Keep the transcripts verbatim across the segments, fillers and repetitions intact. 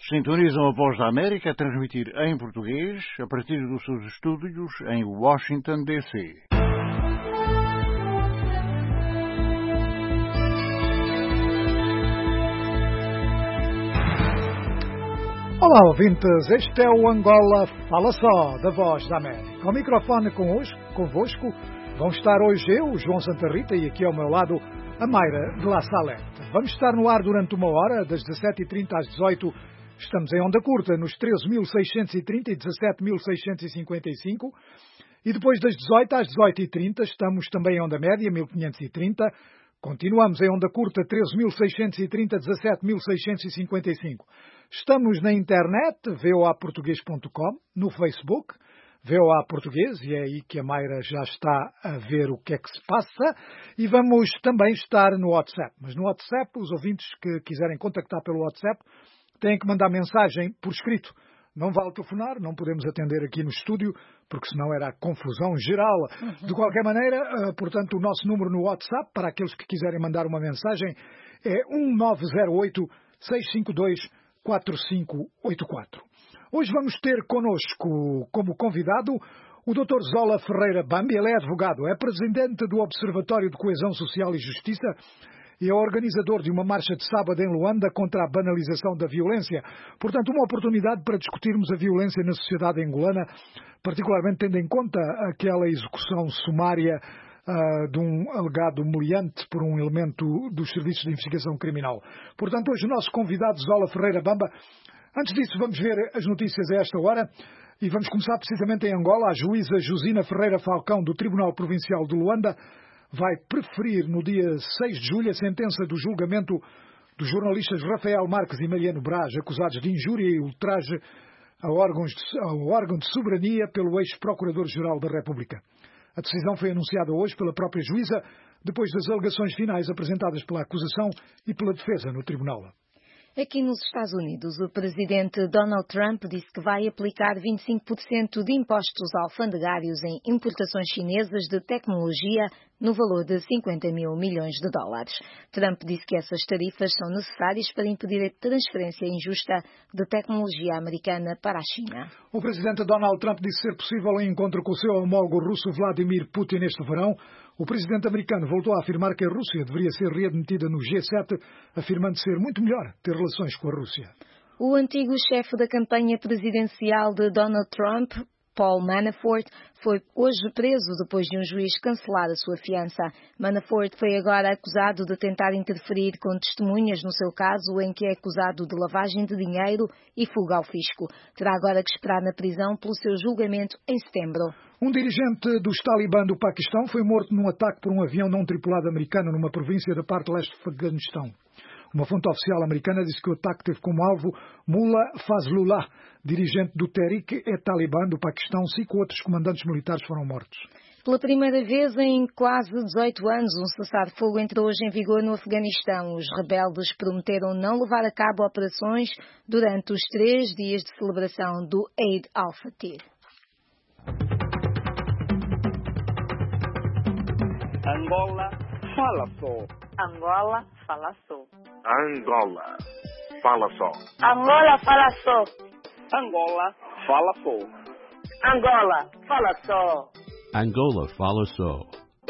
Sintonizam a Voz da América a transmitir em português a partir dos seus estúdios em Washington, D C. Olá, ouvintes. Este é o Angola Fala Só, da Voz da América. Ao microfone convosco, convosco vão estar hoje eu, João Santa Rita, e aqui ao meu lado a Mayra de La Salete. Vamos estar no ar durante uma hora, das dezassete e trinta às dezoito. Estamos em onda curta, nos treze mil seiscentos e trinta e dezassete mil seiscentos e cinquenta e cinco. E depois das dezoito às dezoito e trinta estamos também em onda média, mil quinhentos e trinta. Continuamos em onda curta, treze mil seiscentos e trinta, dezassete mil seiscentos e cinquenta e cinco. Estamos na internet, v o a português ponto com, no Facebook, V O A Português, e é aí que a Mayra já está a ver o que é que se passa. E vamos também estar no WhatsApp. Mas no WhatsApp, os ouvintes que quiserem contactar pelo WhatsApp têm que mandar mensagem por escrito. Não vale telefonar, não podemos atender aqui no estúdio, porque senão era confusão geral. De qualquer maneira, portanto, o nosso número no WhatsApp, para aqueles que quiserem mandar uma mensagem, é um nove zero oito, seis cinco dois, quatro cinco oito quatro. Hoje vamos ter connosco como convidado o doutor Zola Ferreira Bambi. Ele é advogado, é presidente do Observatório de Coesão Social e Justiça e é organizador de uma marcha de sábado em Luanda contra a banalização da violência. Portanto, uma oportunidade para discutirmos a violência na sociedade angolana, particularmente tendo em conta aquela execução sumária uh, de um alegado meliante por um elemento dos serviços de investigação criminal. Portanto, hoje o nosso convidado Zola Ferreira Bamba. Antes disso, vamos ver as notícias a esta hora e vamos começar precisamente em Angola. A juíza Josina Ferreira Falcão, do Tribunal Provincial de Luanda, vai preferir no dia seis de julho a sentença do julgamento dos jornalistas Rafael Marques e Mariano Braz, acusados de injúria e ultraje a órgãos de, ao órgão de soberania pelo ex-procurador-geral da República. A decisão foi anunciada hoje pela própria juíza, depois das alegações finais apresentadas pela acusação e pela defesa no tribunal. Aqui nos Estados Unidos, o presidente Donald Trump disse que vai aplicar vinte e cinco por cento de impostos alfandegários em importações chinesas de tecnologia no valor de cinquenta mil milhões de dólares. Trump disse que essas tarifas são necessárias para impedir a transferência injusta de tecnologia americana para a China. O presidente Donald Trump disse ser possível um encontro com o seu homólogo russo Vladimir Putin este verão. O presidente americano voltou a afirmar que a Rússia deveria ser readmitida no G sete, afirmando ser muito melhor ter relações com a Rússia. O antigo chefe da campanha presidencial de Donald Trump, Paul Manafort, foi hoje preso depois de um juiz cancelar a sua fiança. Manafort foi agora acusado de tentar interferir com testemunhas no seu caso, em que é acusado de lavagem de dinheiro e fuga ao fisco. Terá agora que esperar na prisão pelo seu julgamento em setembro. Um dirigente dos Talibã do Paquistão foi morto num ataque por um avião não tripulado americano numa província da parte leste do Afeganistão. Uma fonte oficial americana disse que o ataque teve como alvo Mullah Fazlullah, dirigente do Tehrik-e-Talibã do Paquistão. Cinco outros comandantes militares foram mortos. Pela primeira vez em quase dezoito anos, um cessar-fogo entrou hoje em vigor no Afeganistão. Os rebeldes prometeram não levar a cabo operações durante os três dias de celebração do Eid al-Fitr. Angola fala só. Angola fala só. Angola fala só. Angola fala só. Angola fala só. Angola fala só. Angola fala só.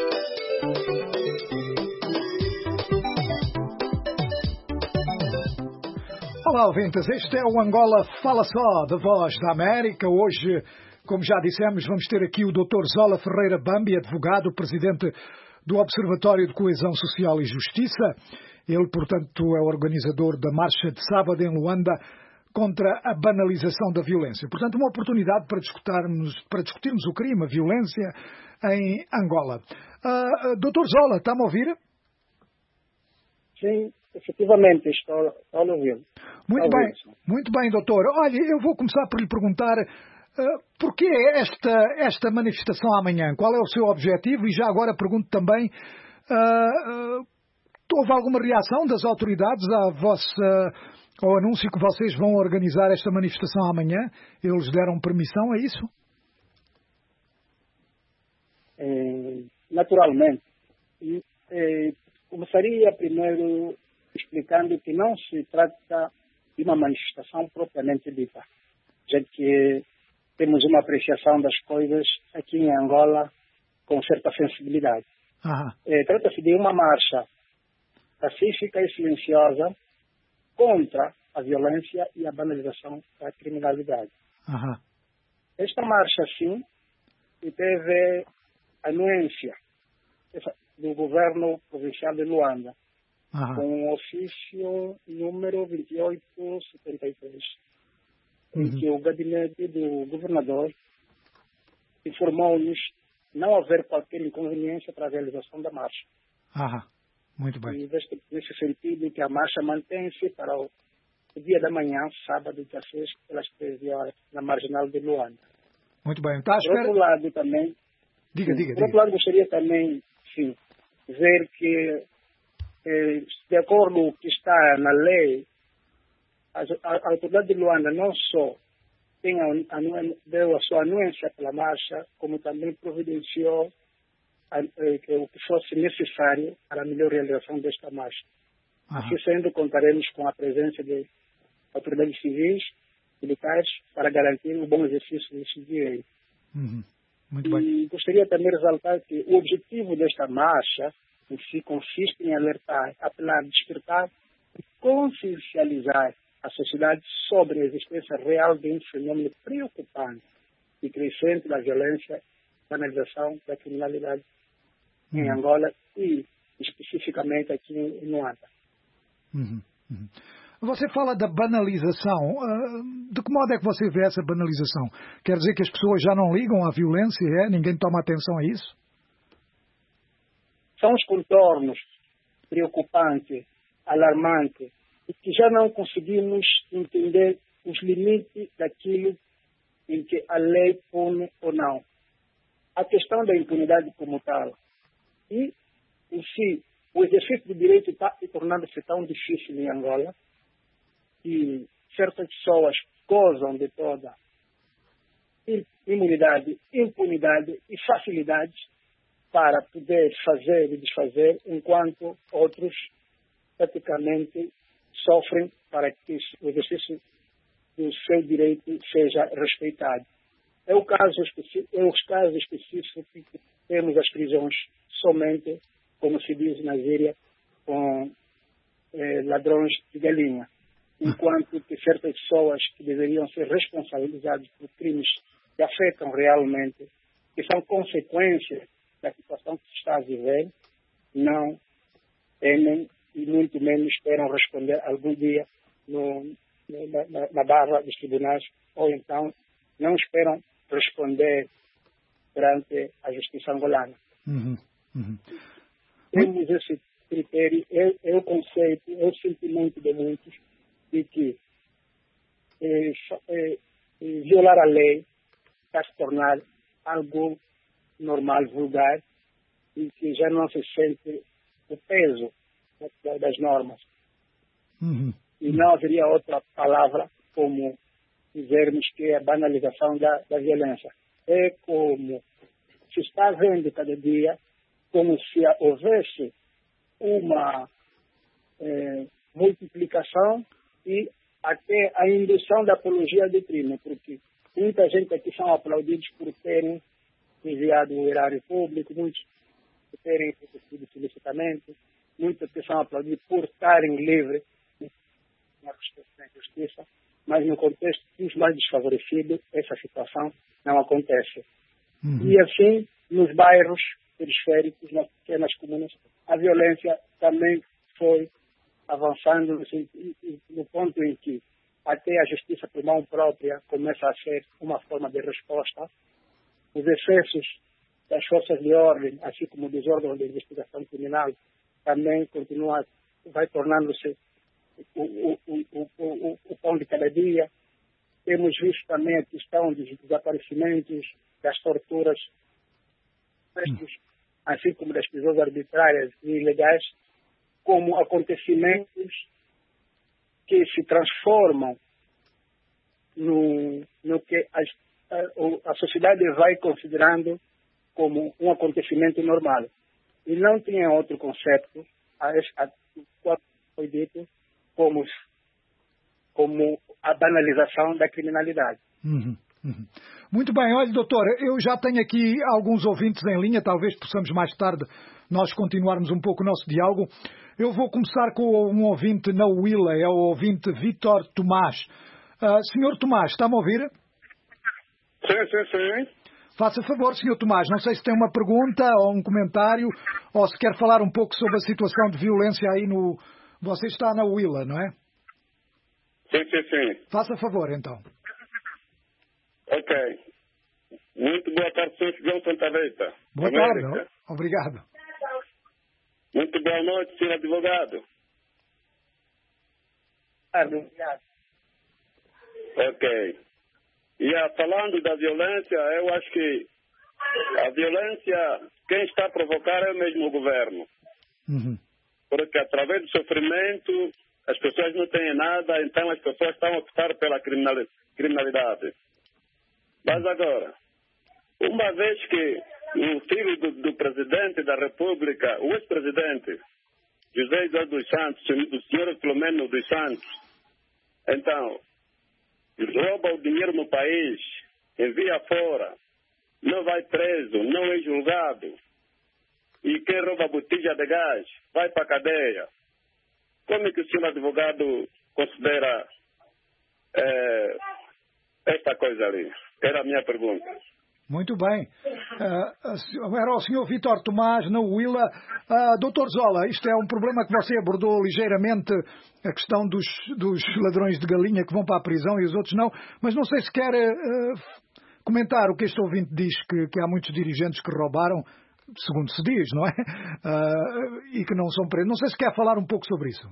Olá, ouvintes. Este é o Angola Fala Só, da Voz da América. Hoje, como já dissemos, vamos ter aqui o doutor Zola Ferreira Bambi, advogado, presidente do Observatório de Coesão Social e Justiça. Ele, portanto, é o organizador da marcha de sábado em Luanda contra a banalização da violência. Portanto, uma oportunidade para discutirmos, para discutirmos o crime, a violência em Angola. Uh, doutor Zola, está-me a ouvir? Sim, efetivamente, estou, estou a ouvir. Muito bem, muito bem, doutor. Olha, eu vou começar por lhe perguntar uh, porquê esta, esta manifestação amanhã? Qual é o seu objetivo? E já agora pergunto também, uh, uh, houve alguma reação das autoridades à vossa, ao anúncio que vocês vão organizar esta manifestação amanhã? Eles deram permissão a isso? É, naturalmente. É, começaria primeiro explicando que não se trata de uma manifestação propriamente dita, já que temos uma apreciação das coisas aqui em Angola com certa sensibilidade. É, trata-se de uma marcha pacífica e silenciosa contra a violência e a banalização da criminalidade. Uhum. Esta marcha, sim, teve a anuência do governo provincial de Luanda, uhum, com o ofício número vinte e oito setenta e três, uhum, em que o gabinete do governador informou-nos não haver qualquer inconveniência para a realização da marcha. Uhum. Muito bem. E deste, nesse sentido, que a marcha mantém-se para o, o dia da manhã, sábado, dia seis, pelas treze horas, na marginal de Luanda. Muito bem. Tá, por espera... outro lado, também... Diga, sim, diga, Por diga. outro lado, gostaria também, sim, ver que, eh, de acordo com o que está na lei, a, a, a autoridade de Luanda não só tem a, a, deu a sua anuência pela marcha, como também providenciou a, eh, que o que fosse necessário para a melhor realização desta marcha. Uhum. Assim sendo, contaremos com a presença de autoridades civis, militares, para garantir o bom exercício deste direito. Uhum. Muito e bem. gostaria também de ressaltar que o objetivo desta marcha em si consiste em alertar, apelar, despertar e consciencializar a sociedade sobre a existência real de um fenômeno preocupante e crescente da violência e banalização da criminalidade uhum. em Angola e especificamente aqui em Luanda. Uhum. Uhum. Você fala da banalização. De que modo é que você vê essa banalização? Quer dizer que as pessoas já não ligam à violência? É? Ninguém toma atenção a isso? São os contornos preocupantes, alarmantes, e que já não conseguimos entender os limites daquilo em que a lei pune ou não. A questão da impunidade como tal. E, em si, o exercício do direito está tornando-se tão difícil em Angola, que certas pessoas gozam de toda imunidade, impunidade e facilidade para poder fazer e desfazer, enquanto outros praticamente sofrem para que o exercício do seu direito seja respeitado. É o caso específico, é os casos específicos que temos as prisões somente, como se diz na gíria, com eh, ladrões de galinha. Enquanto que certas pessoas que deveriam ser responsabilizadas por crimes que afetam realmente, que são consequências da situação que se está a viver, não temem e muito menos esperam responder algum dia no, na, na, na barra dos tribunais, ou então não esperam responder perante a justiça angolana. Uhum, uhum. Temos esse critério, é, é o conceito, é o sentimento de muitos de que é, é, violar a lei está se tornar algo normal, vulgar, e que já não se sente o peso das normas. Uhum. E não haveria outra palavra como dizermos que é a banalização da, da violência. É como se está vendo cada dia, como se houvesse uma é, multiplicação e até a indução da apologia do crime, porque muita gente aqui são aplaudidos por terem desviado o erário público, muitos por terem recebido solicitamente, muitos que são aplaudidos por estarem livres na justiça, mas no contexto dos mais desfavorecidos, essa situação não acontece. Uhum. E assim, nos bairros periféricos, nas pequenas comunas, a violência também foi avançando no, no ponto em que até a justiça por mão própria começa a ser uma forma de resposta. Os excessos das forças de ordem, assim como dos órgãos de investigação criminal, também continua, vai tornando-se o, o, o, o, o pão de cada dia. Temos visto também a questão dos desaparecimentos, das torturas, assim como das prisões arbitrárias e ilegais, como acontecimentos que se transformam no, no que a, a, a sociedade vai considerando como um acontecimento normal. E não tinha outro conceito, a, a, a foi dito, como como a banalização da criminalidade. Uhum, uhum. Muito bem, olha, doutor, eu já tenho aqui alguns ouvintes em linha, talvez possamos mais tarde nós continuarmos um pouco o nosso diálogo. Eu vou começar com um ouvinte na Huila, é o ouvinte Vítor Tomás. Uh, senhor Tomás, está-me a ouvir? Sim, sim, sim. Faça favor, senhor Tomás, não sei se tem uma pergunta ou um comentário, ou se quer falar um pouco sobre a situação de violência aí no... Você está na Huila, não é? Sim, sim, sim. Faça favor, então. Ok. Muito boa tarde, senhor João Santa Rita. Boa América. tarde, obrigado. Muito boa noite, senhor advogado. Obrigado. Ok. E ah, falando da violência, eu acho que a violência, quem está a provocar é mesmo o governo. Uhum. Porque através do sofrimento, as pessoas não têm nada, então as pessoas estão a optar pela criminalidade. Mas agora, uma vez que o filho do, do presidente da República, o ex-presidente, José Eduardo dos Santos, o senhor Filomeno dos Santos, então, rouba o dinheiro no país, envia fora, não vai preso, não é julgado, e quem rouba botija de gás vai para a cadeia. Como é que o senhor advogado considera é, esta coisa ali? Era a minha pergunta. Muito bem. Uh, era o senhor Vítor Tomás, na Huila. Uh, doutor Zola, isto é um problema que você abordou ligeiramente, a questão dos, dos ladrões de galinha que vão para a prisão e os outros não, mas não sei se quer uh, comentar o que este ouvinte diz, que, que há muitos dirigentes que roubaram, segundo se diz, não é? Uh, e que não são presos. Não sei se quer falar um pouco sobre isso.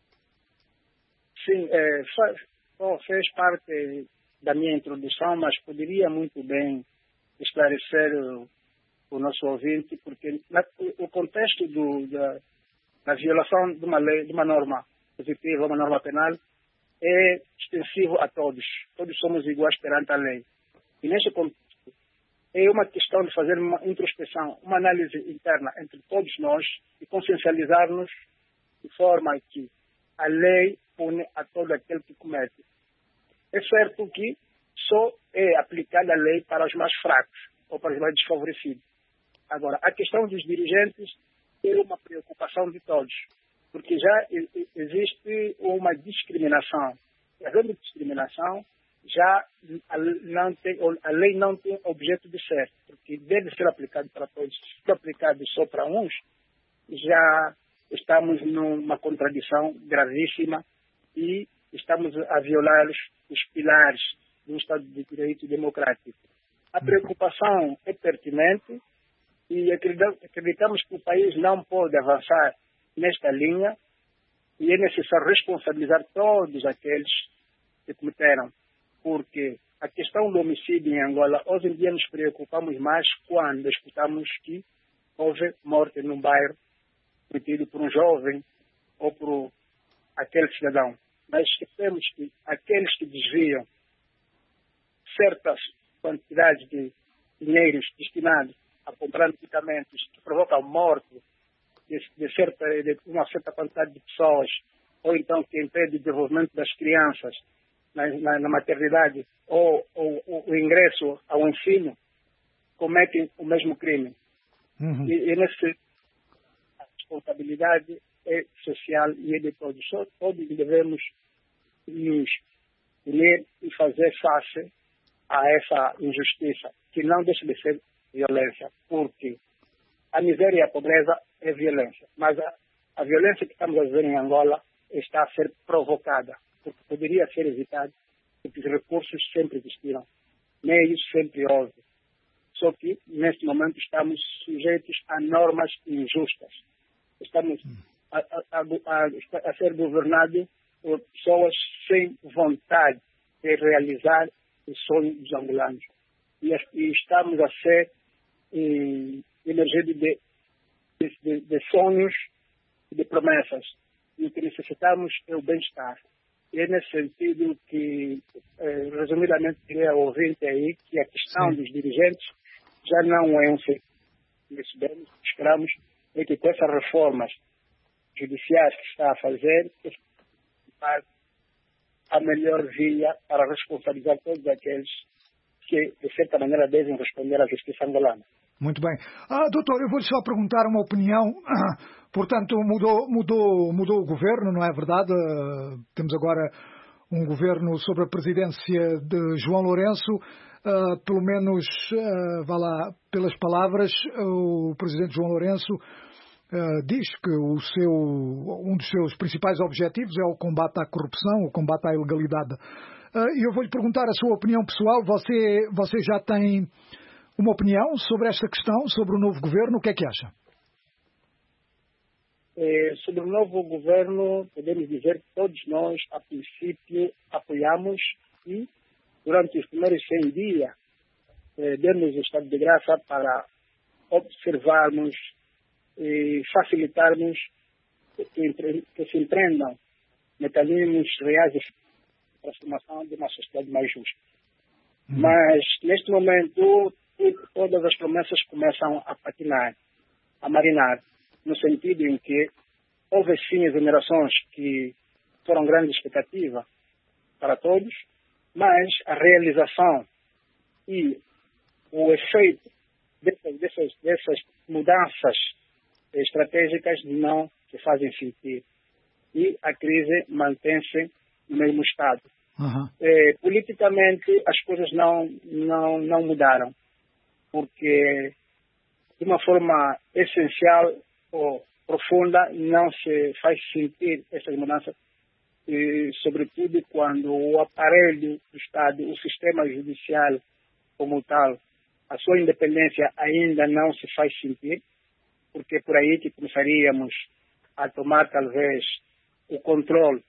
Sim, é, faz, fez parte da minha introdução, mas poderia muito bem esclarecer o, o nosso ouvinte, porque na, o contexto do, da, da violação de uma lei, de uma norma positiva, uma norma penal, é extensivo a todos. Todos somos iguais perante a lei. E neste contexto, é uma questão de fazer uma introspeção, uma análise interna entre todos nós e consciencializar-nos de forma que a lei pune a todo aquele que comete. É certo que só é aplicada a lei para os mais fracos ou para os mais desfavorecidos. Agora, a questão dos dirigentes é uma preocupação de todos, porque já existe uma discriminação. E havendo discriminação, já a, não tem, a lei não tem objeto de ser, porque deve ser aplicado para todos. Se for aplicado só para uns, já estamos numa contradição gravíssima e estamos a violar os, os pilares do Estado de Direito Democrático. A preocupação é pertinente e acreditamos que o país não pode avançar nesta linha e é necessário responsabilizar todos aqueles que cometeram, porque a questão do homicídio em Angola, hoje em dia nos preocupamos mais quando escutamos que houve morte num bairro cometido por um jovem ou por aquele cidadão. Mas esquecemos que aqueles que desviam certas quantidades de dinheiros destinados a comprar medicamentos que provocam morte de, de, certa, de uma certa quantidade de pessoas, ou então que impede o desenvolvimento das crianças na, na, na maternidade, ou, ou, ou o ingresso ao ensino, cometem o mesmo crime. Uhum. E, e nesse, a responsabilidade é social e é de todos. Só todos devemos nos unir e fazer face a essa injustiça, que não deixa de ser violência, porque a miséria e a pobreza é violência, mas a, a violência que estamos a ver em Angola está a ser provocada, porque poderia ser evitada, porque os recursos sempre existiram, meios sempre houve, só que neste momento estamos sujeitos a normas injustas, estamos a, a, a, a ser governados por pessoas sem vontade de realizar o sonho dos angolanos. E, e estamos a ser eh, emergidos de, de, de sonhos e de promessas. E o que necessitamos é o bem-estar. E é nesse sentido que, eh, resumidamente, queria ouvir aí que a questão Sim. dos dirigentes já não é um segredo. Esperamos é que com essas reformas judiciais que está a fazer, a melhor via para responsabilizar todos aqueles que, de certa maneira, devem responder à justiça angolana. Muito bem. Ah, doutor, eu vou-lhe só perguntar uma opinião. Portanto, mudou, mudou, mudou o governo, não é verdade? Uh, temos agora um governo sob a presidência de João Lourenço. Uh, pelo menos, uh, vá lá, pelas palavras, uh, o presidente João Lourenço uh, diz que o seu, um dos seus principais objetivos é o combate à corrupção, o combate à ilegalidade. E uh, eu vou-lhe perguntar a sua opinião pessoal. Você, você já tem uma opinião sobre esta questão, sobre o novo governo? O que é que acha? É, sobre o novo governo, podemos dizer que todos nós, a princípio, apoiamos e, durante os primeiros cem dias, eh, demos o estado de graça para observarmos e facilitarmos que, que se empreendam mecanismos reais de transformação de uma sociedade mais justa. Hum. Mas, neste momento, todas as promessas começam a patinar, a marinar, no sentido em que houve sim exonerações que foram grande expectativa para todos, mas a realização e o efeito dessas, dessas, dessas mudanças estratégicas não se fazem sentir. E a crise mantém-se no mesmo estado. Uhum. É, politicamente, as coisas não, não, não mudaram, porque de uma forma essencial ou profunda não se faz sentir essas mudanças, e, sobretudo quando o aparelho do Estado, o sistema judicial como tal, a sua independência ainda não se faz sentir, porque é por aí que começaríamos a tomar talvez o controle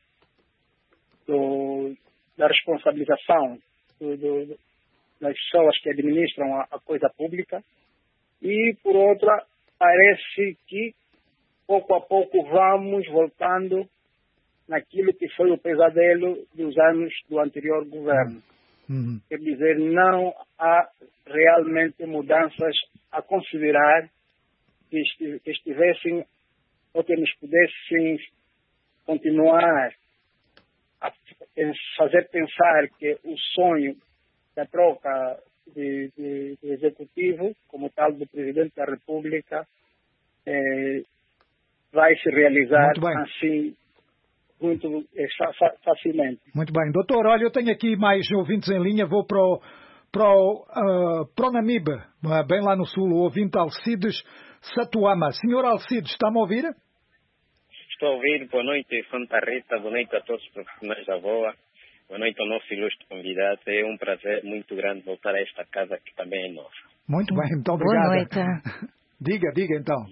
do, da responsabilização do, do, das pessoas que administram a, a coisa pública. E, por outra, parece que, pouco a pouco, vamos voltando naquilo que foi o pesadelo dos anos do anterior governo. Uhum. Quer dizer, não há realmente mudanças a considerar que estivessem ou que nos pudessem continuar a fazer pensar que o sonho da troca de, de, de executivo, como tal do Presidente da República, eh, vai se realizar assim muito eh, facilmente. Muito bem. Doutor, olha, eu tenho aqui mais ouvintes em linha, vou para o, para o, uh, para o Namibe, bem lá no sul, o ouvinte Alcides Satuama. Senhor Alcides, está-me a ouvir? Estou a ouvir. Boa noite, Santa Rita. Boa noite a todos os profissionais da boa. Boa noite ao nosso ilustre convidado. É um prazer muito grande voltar a esta casa que também é nossa. Muito bem, muito obrigado. Boa noite. Diga, diga então.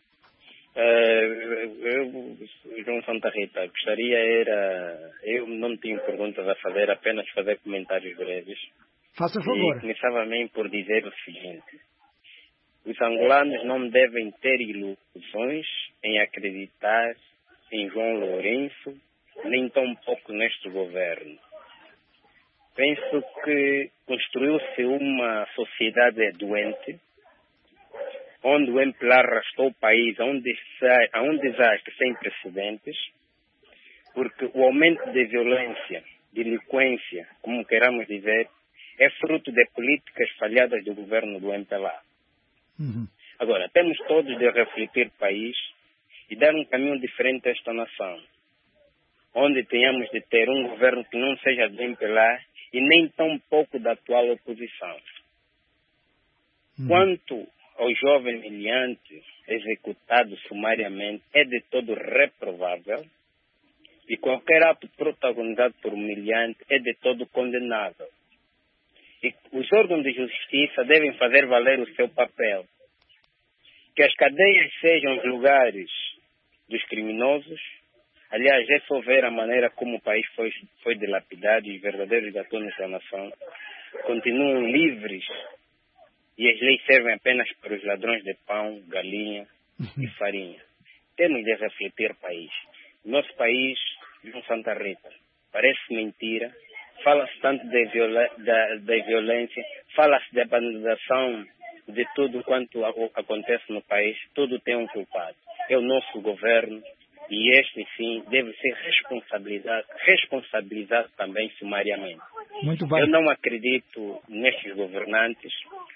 Uh, eu, João Santa Rita, gostaria era... Eu não tenho perguntas a fazer, apenas fazer comentários breves. Faça favor. E começava mesmo por dizer o seguinte. Os angolanos não devem ter ilusões em acreditar em João Lourenço, nem tão pouco neste governo. Penso que construiu-se uma sociedade doente, onde o M P L A arrastou o país a um, a um desastre sem precedentes, porque o aumento de violência, de delinquência, como queiramos dizer, é fruto de políticas falhadas do governo do M P L A. Uhum. Agora, temos todos de refletir o país e dar um caminho diferente a esta nação, onde tenhamos de ter um governo que não seja do M P L A e nem tão pouco da atual oposição. Uhum. Quanto ao jovem miliante executado sumariamente, é de todo reprovável, e qualquer ato protagonizado por um miliante é de todo condenável. E os órgãos de justiça devem fazer valer o seu papel. Que as cadeias sejam os lugares dos criminosos. Aliás, é só ver a maneira como o país foi, foi dilapidado e os verdadeiros gatões da nação continuam livres e as leis servem apenas para os ladrões de pão, galinha uhum. e farinha. Temos de refletir o país. Nosso país, João Santa Rita, parece mentira. Fala-se tanto de viola, da, da violência, fala-se da banalização de tudo quanto acontece no país. Tudo tem um culpado. É o nosso governo, e este, sim, deve ser responsabilizado, responsabilizado também sumariamente. Muito bem. Eu não acredito nestes governantes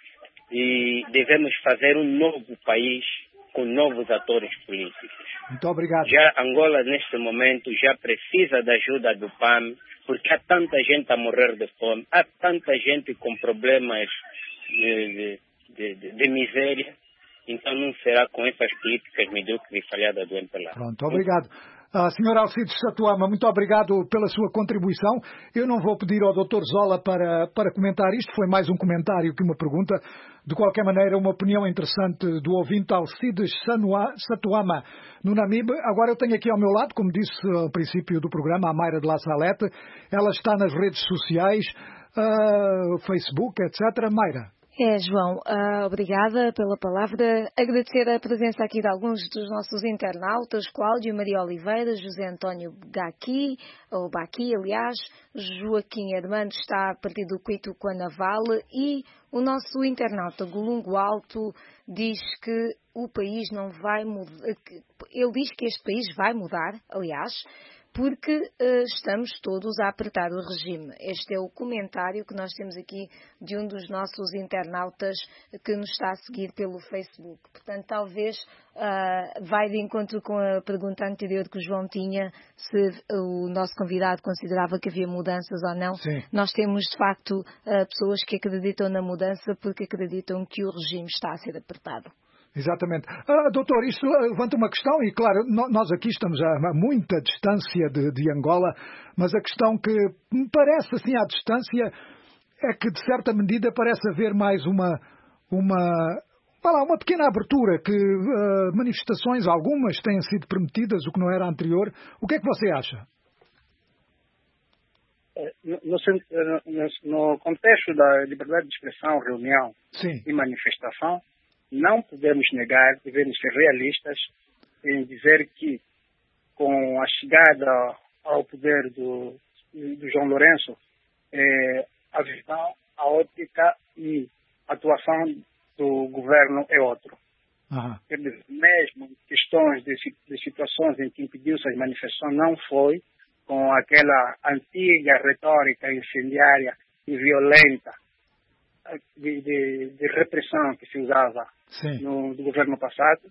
e devemos fazer um novo país com novos atores políticos. Muito obrigado. Já Angola, neste momento, já precisa da ajuda do P A M, porque há tanta gente a morrer de fome, há tanta gente com problemas de, de, de, de miséria. Então não será com essas políticas medíocres e falhadas do M P L A. Pronto, obrigado. Ah, senhor Alcides Satuama, muito obrigado pela sua contribuição. Eu não vou pedir ao doutor Zola para, para comentar isto, foi mais um comentário que uma pergunta. De qualquer maneira, uma opinião interessante do ouvinte Alcides Satuama, no Namibe. Agora eu tenho aqui ao meu lado, como disse ao princípio do programa, a Mayra de La Salete. Ela está nas redes sociais, uh, Facebook, etcétera. Mayra. É, João, uh, obrigada pela palavra. Agradecer a presença aqui de alguns dos nossos internautas, Cláudio Maria Oliveira, José António Gaqui, ou Baqui, aliás, Joaquim Armando está a partir do Cuito Quanaval e o nosso internauta Golungo Alto diz que o país não vai mudar, ele diz que este país vai mudar, aliás, porque uh, estamos todos a apertar o regime. Este é o comentário que nós temos aqui de um dos nossos internautas que nos está a seguir pelo Facebook. Portanto, talvez uh, vai de encontro com a pergunta anterior que o João tinha, se o nosso convidado considerava que havia mudanças ou não. Sim. Nós temos, de facto, uh, pessoas que acreditam na mudança porque acreditam que o regime está a ser apertado. Exatamente. Ah, doutor, isto levanta uma questão, e claro, nós aqui estamos a muita distância de, de Angola, mas a questão que me parece assim à distância é que, de certa medida, parece haver mais uma, uma, lá, uma pequena abertura, que uh, manifestações, algumas, têm sido permitidas, o que não era anterior. O que é que você acha? No, no, no contexto da liberdade de expressão, reunião Sim. e manifestação, não podemos negar, devemos ser realistas em dizer que com a chegada ao poder do, do João Lourenço, eh, a visão, a ótica e a atuação do governo é outro. Uhum. Mesmo questões de, de situações em que impediu-se as manifestações, não foi com aquela antiga retórica incendiária e violenta de, de, de repressão que se usava no, no governo passado.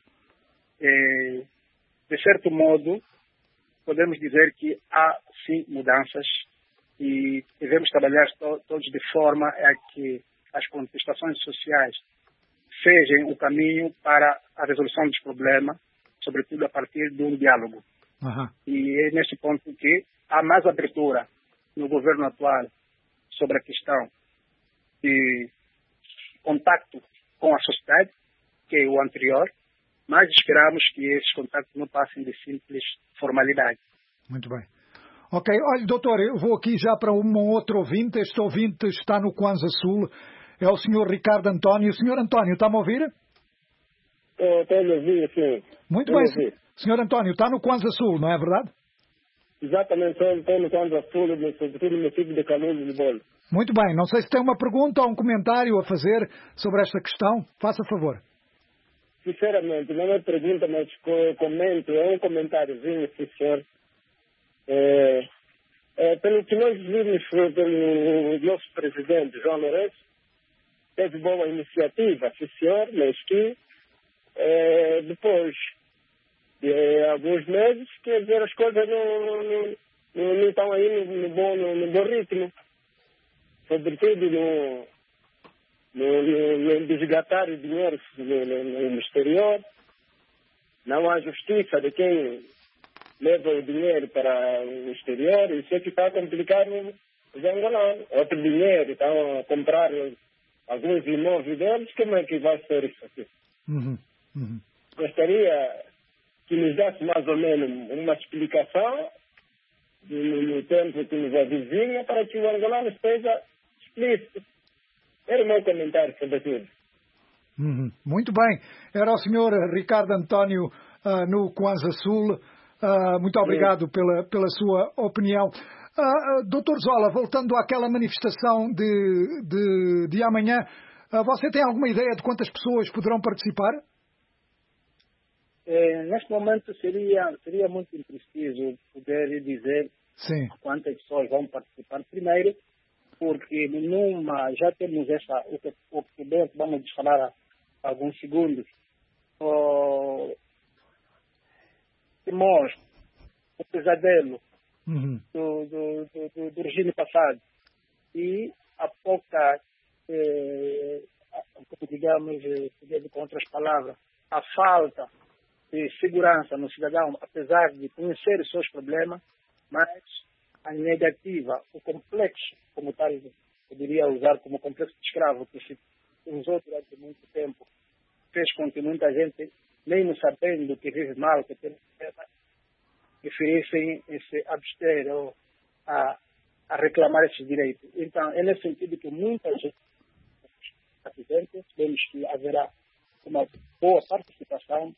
É, de certo modo, podemos dizer que há sim mudanças e devemos trabalhar to, todos de forma a que as contestações sociais sejam o caminho para a resolução dos problemas, sobretudo a partir de um diálogo. Uhum. E é nesse ponto que há mais abertura no governo atual sobre a questão de contacto com a sociedade, que é o anterior, mas esperamos que esses contactos não passem de simples formalidade. Muito bem. Ok, olha, doutor, eu vou aqui já para um outro ouvinte. Este ouvinte está no Kwanza Sul, é o senhor Ricardo António. Senhor António, está-me a ouvir? Estou a ouvir, sim. Muito bem, senhor António, está no Kwanza Sul, não é verdade? Exatamente, estou no Kwanza Sul, sobretudo no município de Canudos de Bolo. Muito bem, não sei se tem uma pergunta ou um comentário a fazer sobre esta questão. Faça favor. Sinceramente, não é pergunta, mas comento, é um comentáriozinho, sim, senhor. É, é, pelo que nós vimos pelo nosso presidente, João Lourenço, teve boa iniciativa, sim, senhor, mas que é, depois de alguns meses, quer dizer, as coisas não, não, não, não estão aí no, no, bom, no, no bom ritmo. Sobretudo no, no, no, no desgastar o dinheiro no, no, no exterior. Não há justiça de quem leva o dinheiro para o exterior. Isso é que está a complicar os angolanos. Outro dinheiro, estão a comprar alguns imóveis deles. Como é que vai ser isso aqui? Uhum, uhum. Gostaria que nos desse mais ou menos uma explicação no, no tempo que nos avizinha para que o angolano esteja explícito. Era o meu comentário sobre tudo. Uhum. Muito bem. Era o senhor Ricardo António uh, no Kwanza Sul. Uh, muito obrigado pela, pela sua opinião. Uh, uh, doutor Zola, voltando àquela manifestação de, de, de amanhã, uh, você tem alguma ideia de quantas pessoas poderão participar? Eh, neste momento seria, seria muito impreciso poder dizer Sim. quantas pessoas vão participar primeiro, porque numa, já temos essa, o que, o que bem, vamos falar há alguns segundos, o, que mostra o pesadelo uhum. do, do, do, do regime passado e a pouca, eh, como digamos, eh, com outras palavras, a falta de segurança no cidadão, apesar de conhecer os seus problemas, mas a negativa, o complexo, como tal, eu poderia usar como complexo de escravo, que se usou durante muito tempo, fez com que muita gente, mesmo sabendo que vive mal, que tem problema, preferissem se abster ou a, a reclamar esses direitos. Então, é nesse sentido que muita gente, vemos que haverá uma boa participação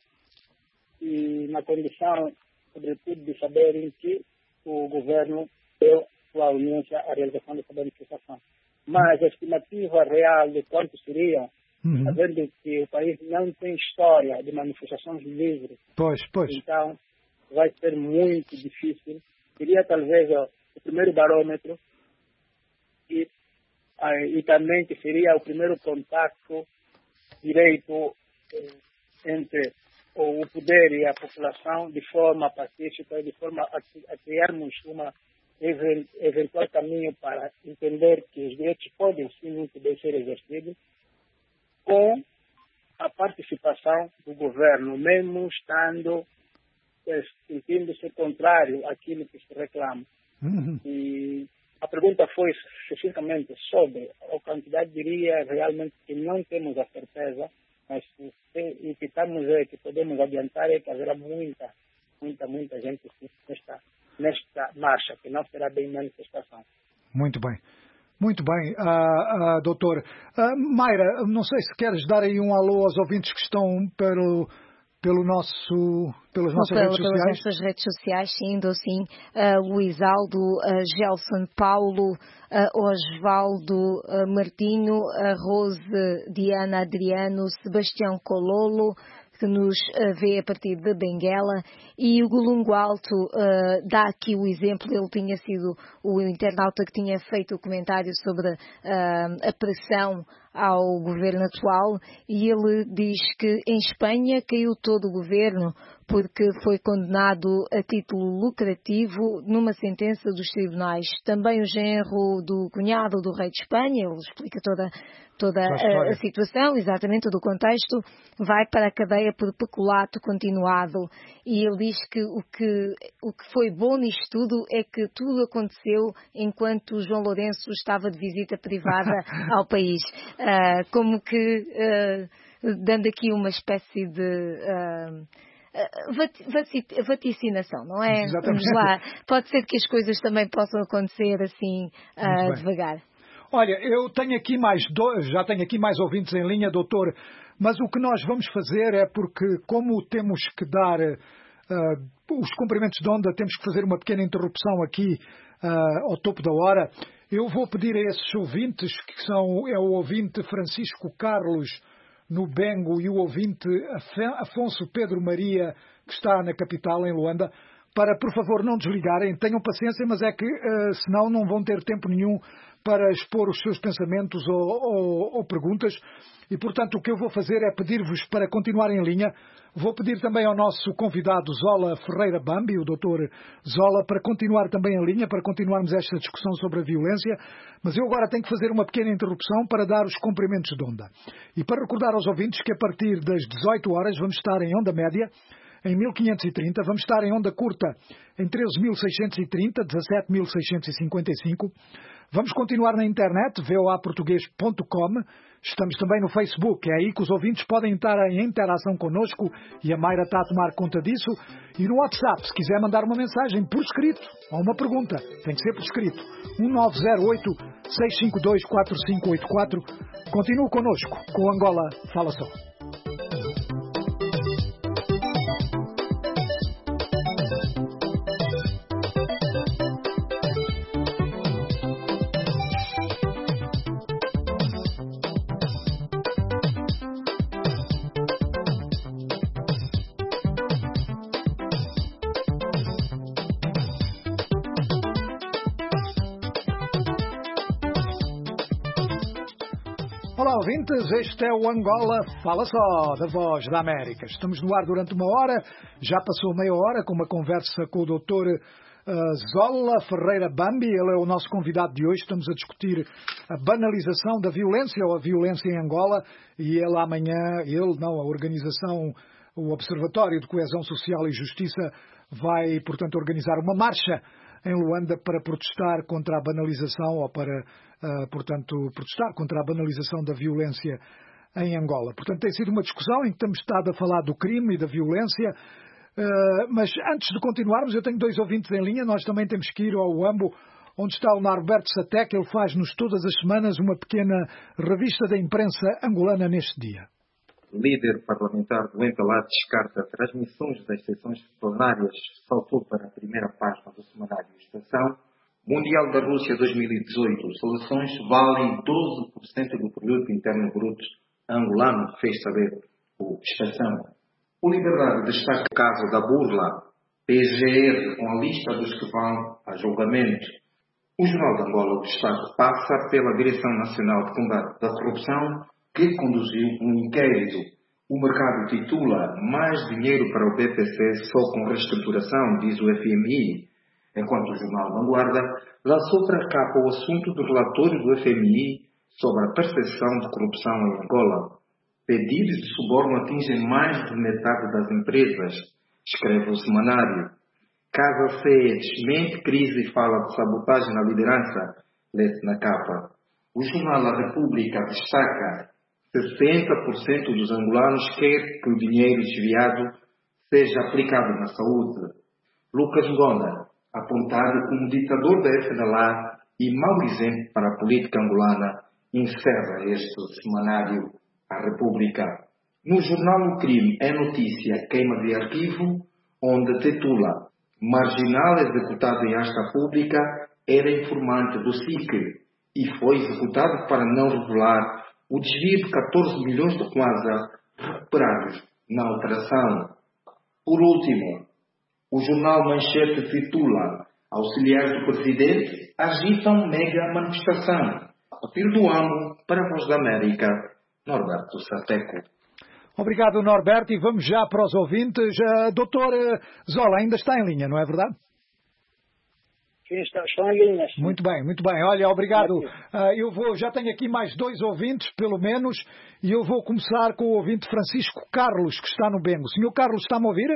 e na condição, sobretudo, de saberem que o governo deu sua audiência à realização dessa manifestação. Mas a estimativa real de quanto seriam, uhum. sabendo que o país não tem história de manifestações livres, pois, pois. Então vai ser muito difícil. Seria talvez ó, o primeiro barômetro e, ah, e também que seria o primeiro contato direito eh, entre o poder e a população de forma pacífica, de forma a, a criarmos uma eventual caminho para entender que os direitos podem sim muito bem ser exercidos com a participação do governo, mesmo estando eh, sentindo-se contrário àquilo que se reclama. Uhum. E a pergunta foi especificamente sobre a quantidade, diria realmente que não temos a certeza, mas o que estamos é que podemos adiantar é que haverá muita, muita, muita gente nesta, nesta marcha, que não será bem manifestação. Muito bem. Muito bem, uh, uh, doutor. Uh, Mayra, não sei se queres dar aí um alô aos ouvintes que estão pelo, pelo nosso, pelas nossas pelo, redes sociais. Pelas nossas redes sociais, sim, dou sim. Uh, Luís Aldo, uh, Gelson Paulo, uh, Osvaldo uh, Martinho, uh, Rose Diana Adriano, Sebastião Cololo, que nos uh, vê a partir de Benguela, e o Golungo Alto uh, dá aqui o exemplo. Ele tinha sido o internauta que tinha feito o comentário sobre uh, a pressão ao governo atual, e ele diz que em Espanha caiu todo o governo porque foi condenado a título lucrativo numa sentença dos tribunais. Também o genro do cunhado do rei de Espanha, ele explica toda, toda a, a situação, exatamente todo o contexto, vai para a cadeia por peculato continuado. E ele diz que o que, o que foi bom nisto tudo é que tudo aconteceu enquanto João Lourenço estava de visita privada ao país. Uh, como que, uh, dando aqui uma espécie de... Uh, vaticinação, não é? Exatamente. Vamos lá. Pode ser que as coisas também possam acontecer assim uh, devagar. Olha, eu tenho aqui mais dois, já tenho aqui mais ouvintes em linha, doutor, mas o que nós vamos fazer é porque, como temos que dar uh, os comprimentos de onda, temos que fazer uma pequena interrupção aqui uh, ao topo da hora. Eu vou pedir a esses ouvintes, que são é o ouvinte Francisco Carlos no Bengo e o ouvinte Afonso Pedro Maria, que está na capital, em Luanda, para, por favor, não desligarem. Tenham paciência, mas é que, uh, senão, não vão ter tempo nenhum para expor os seus pensamentos ou, ou, ou perguntas. E, portanto, o que eu vou fazer é pedir-vos para continuarem em linha. Vou pedir também ao nosso convidado Zola Ferreira Bambi, o doutor Zola, para continuar também em linha, para continuarmos esta discussão sobre a violência. Mas eu agora tenho que fazer uma pequena interrupção para dar os comprimentos de onda. E para recordar aos ouvintes que a partir das dezoito horas vamos estar em onda média, em mil quinhentos e trinta, vamos estar em onda curta em treze mil seiscentos e trinta, dezassete mil seiscentos e cinquenta e cinco. Vamos continuar na internet, v o a português ponto com. Estamos também no Facebook, é aí que os ouvintes podem estar em interação connosco e a Mayra está a tomar conta disso. E no WhatsApp, se quiser mandar uma mensagem por escrito ou uma pergunta, tem que ser por escrito. um nove zero oito, seis cinco dois, quatro cinco oito quatro. Continue connosco com o Angola Fala Só. Olá, ouvintes, este é o Angola Fala Só, da Voz da América. Estamos no ar durante uma hora, já passou meia hora com uma conversa com o doutor uh, Zola Ferreira Bambi. Ele é o nosso convidado de hoje. Estamos a discutir a banalização da violência ou a violência em Angola, e ele amanhã, ele não, a organização, o Observatório de Coesão Social e Justiça vai, portanto, organizar uma marcha em Luanda para protestar contra a banalização ou para, uh, portanto, protestar contra a banalização da violência em Angola. Portanto, tem sido uma discussão em que temos estado a falar do crime e da violência, uh, mas antes de continuarmos, eu tenho dois ouvintes em linha, nós também temos que ir ao Uambo, onde está o Norberto Satek. Ele faz-nos todas as semanas uma pequena revista da imprensa angolana neste dia. O líder parlamentar do M P L A descarta transmissões das sessões plenárias, saltou para a primeira página do semanário Estação. Mundial da Rússia dois mil e dezoito, seleções valem doze por cento do produto interno bruto angolano, fez saber o Estação. O Liberdade destaca o caso da burla, P G R com a lista dos que vão a julgamento. O Jornal de Angola, o Estado, passa pela Direção Nacional de Combate da Corrupção, que conduziu um inquérito. O mercado titula mais dinheiro para o B P C só com reestruturação, diz o F M I, enquanto o jornal Vanguarda lançou para a capa o assunto do relatório do F M I sobre a percepção de corrupção em Angola. Pedidos de suborno atingem mais de metade das empresas, escreve o semanário. Casa C E desmente crise e fala de sabotagem na liderança, lê-se na capa. O jornal A República destaca sessenta por cento dos angolanos quer que o dinheiro desviado seja aplicado na saúde. Lucas Ngonda, apontado como ditador da F N L A e mau exemplo para a política angolana, encerra este semanário A República. No jornal O Crime é notícia queima de arquivo, onde titula Marginal executado em asta pública era informante do S I C e foi executado para não revelar o desvio de catorze milhões de kwanza recuperados na operação. Por último, o jornal Manchete titula Auxiliares do Presidente agitam mega manifestação. A partir do ano, para a Voz da América, Norberto Sateco. Obrigado, Norberto, e vamos já para os ouvintes. Uh, doutor Zola, ainda está em linha, não é verdade? Sim, está, estão em linha. Sim. Muito bem, muito bem. Olha, obrigado. Uh, eu vou, já tenho aqui mais dois ouvintes, pelo menos, e eu vou começar com o ouvinte Francisco Carlos, que está no Bengo. Senhor Carlos, está-me a ouvir?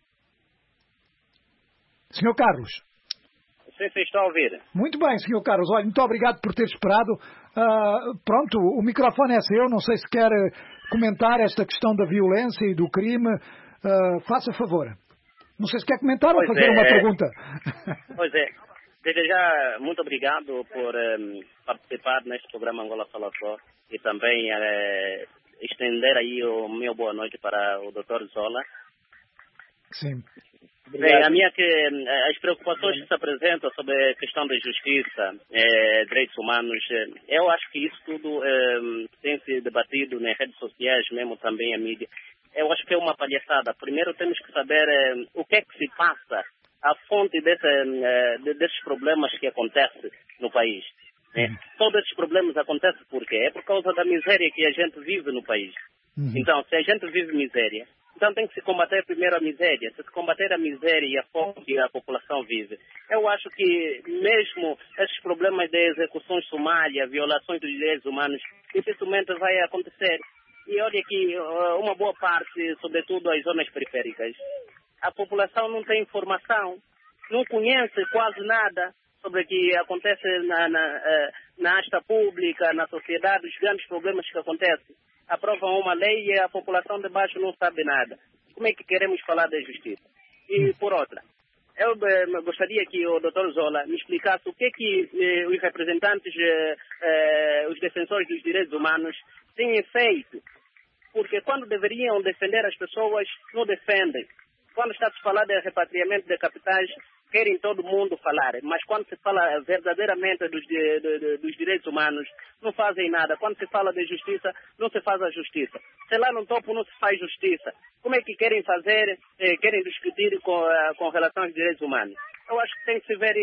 Senhor Carlos? Sim, sim, estou a ouvir. Muito bem, senhor Carlos. Olha, muito obrigado por ter esperado. Uh, pronto, o microfone é seu. Não sei se quer comentar esta questão da violência e do crime. Uh, faça favor. Não sei se quer comentar pois ou fazer é, uma é. pergunta. Pois é. Desde já, muito obrigado por um, participar neste programa Angola Fala Só e também uh, estender aí o meu boa noite para o doutor Zola. Sim. Bem, a minha que as preocupações que se apresentam sobre a questão da justiça, eh, direitos humanos, eh, eu acho que isso tudo eh, tem se debatido nas redes sociais, mesmo também a mídia. Eu acho que é uma palhaçada. Primeiro temos que saber eh, o que é que se passa, a fonte desse, eh, desses problemas que acontecem no país. Né? Uhum. Todos esses problemas acontecem por quê? É por causa da miséria que a gente vive no país. Uhum. Então, se a gente vive miséria, então tem que se combater primeiro a miséria. Se se combater a miséria e a fome que a população vive. Eu acho que mesmo esses problemas de execuções sumárias, violações dos direitos humanos, dificilmente vai acontecer. E olha que uma boa parte, sobretudo as zonas periféricas, a população não tem informação, não conhece quase nada sobre o que acontece na, na, na asta pública, na sociedade, os grandes problemas que acontecem. Aprovam uma lei e a população de baixo não sabe nada. Como é que queremos falar da justiça? E por outra, eu eh, gostaria que o doutor Zola me explicasse o que é que eh, os representantes, eh, eh, os defensores dos direitos humanos têm feito. Porque quando deveriam defender as pessoas, não defendem. Quando está a falar de repatriamento de capitais, querem todo mundo falar, mas quando se fala verdadeiramente dos, de, de, de, dos direitos humanos, não fazem nada. Quando se fala de justiça, não se faz a justiça. Se lá no topo não se faz justiça, como é que querem fazer, eh, querem discutir com, uh, com relação aos direitos humanos? Eu acho que tem que se ver isso.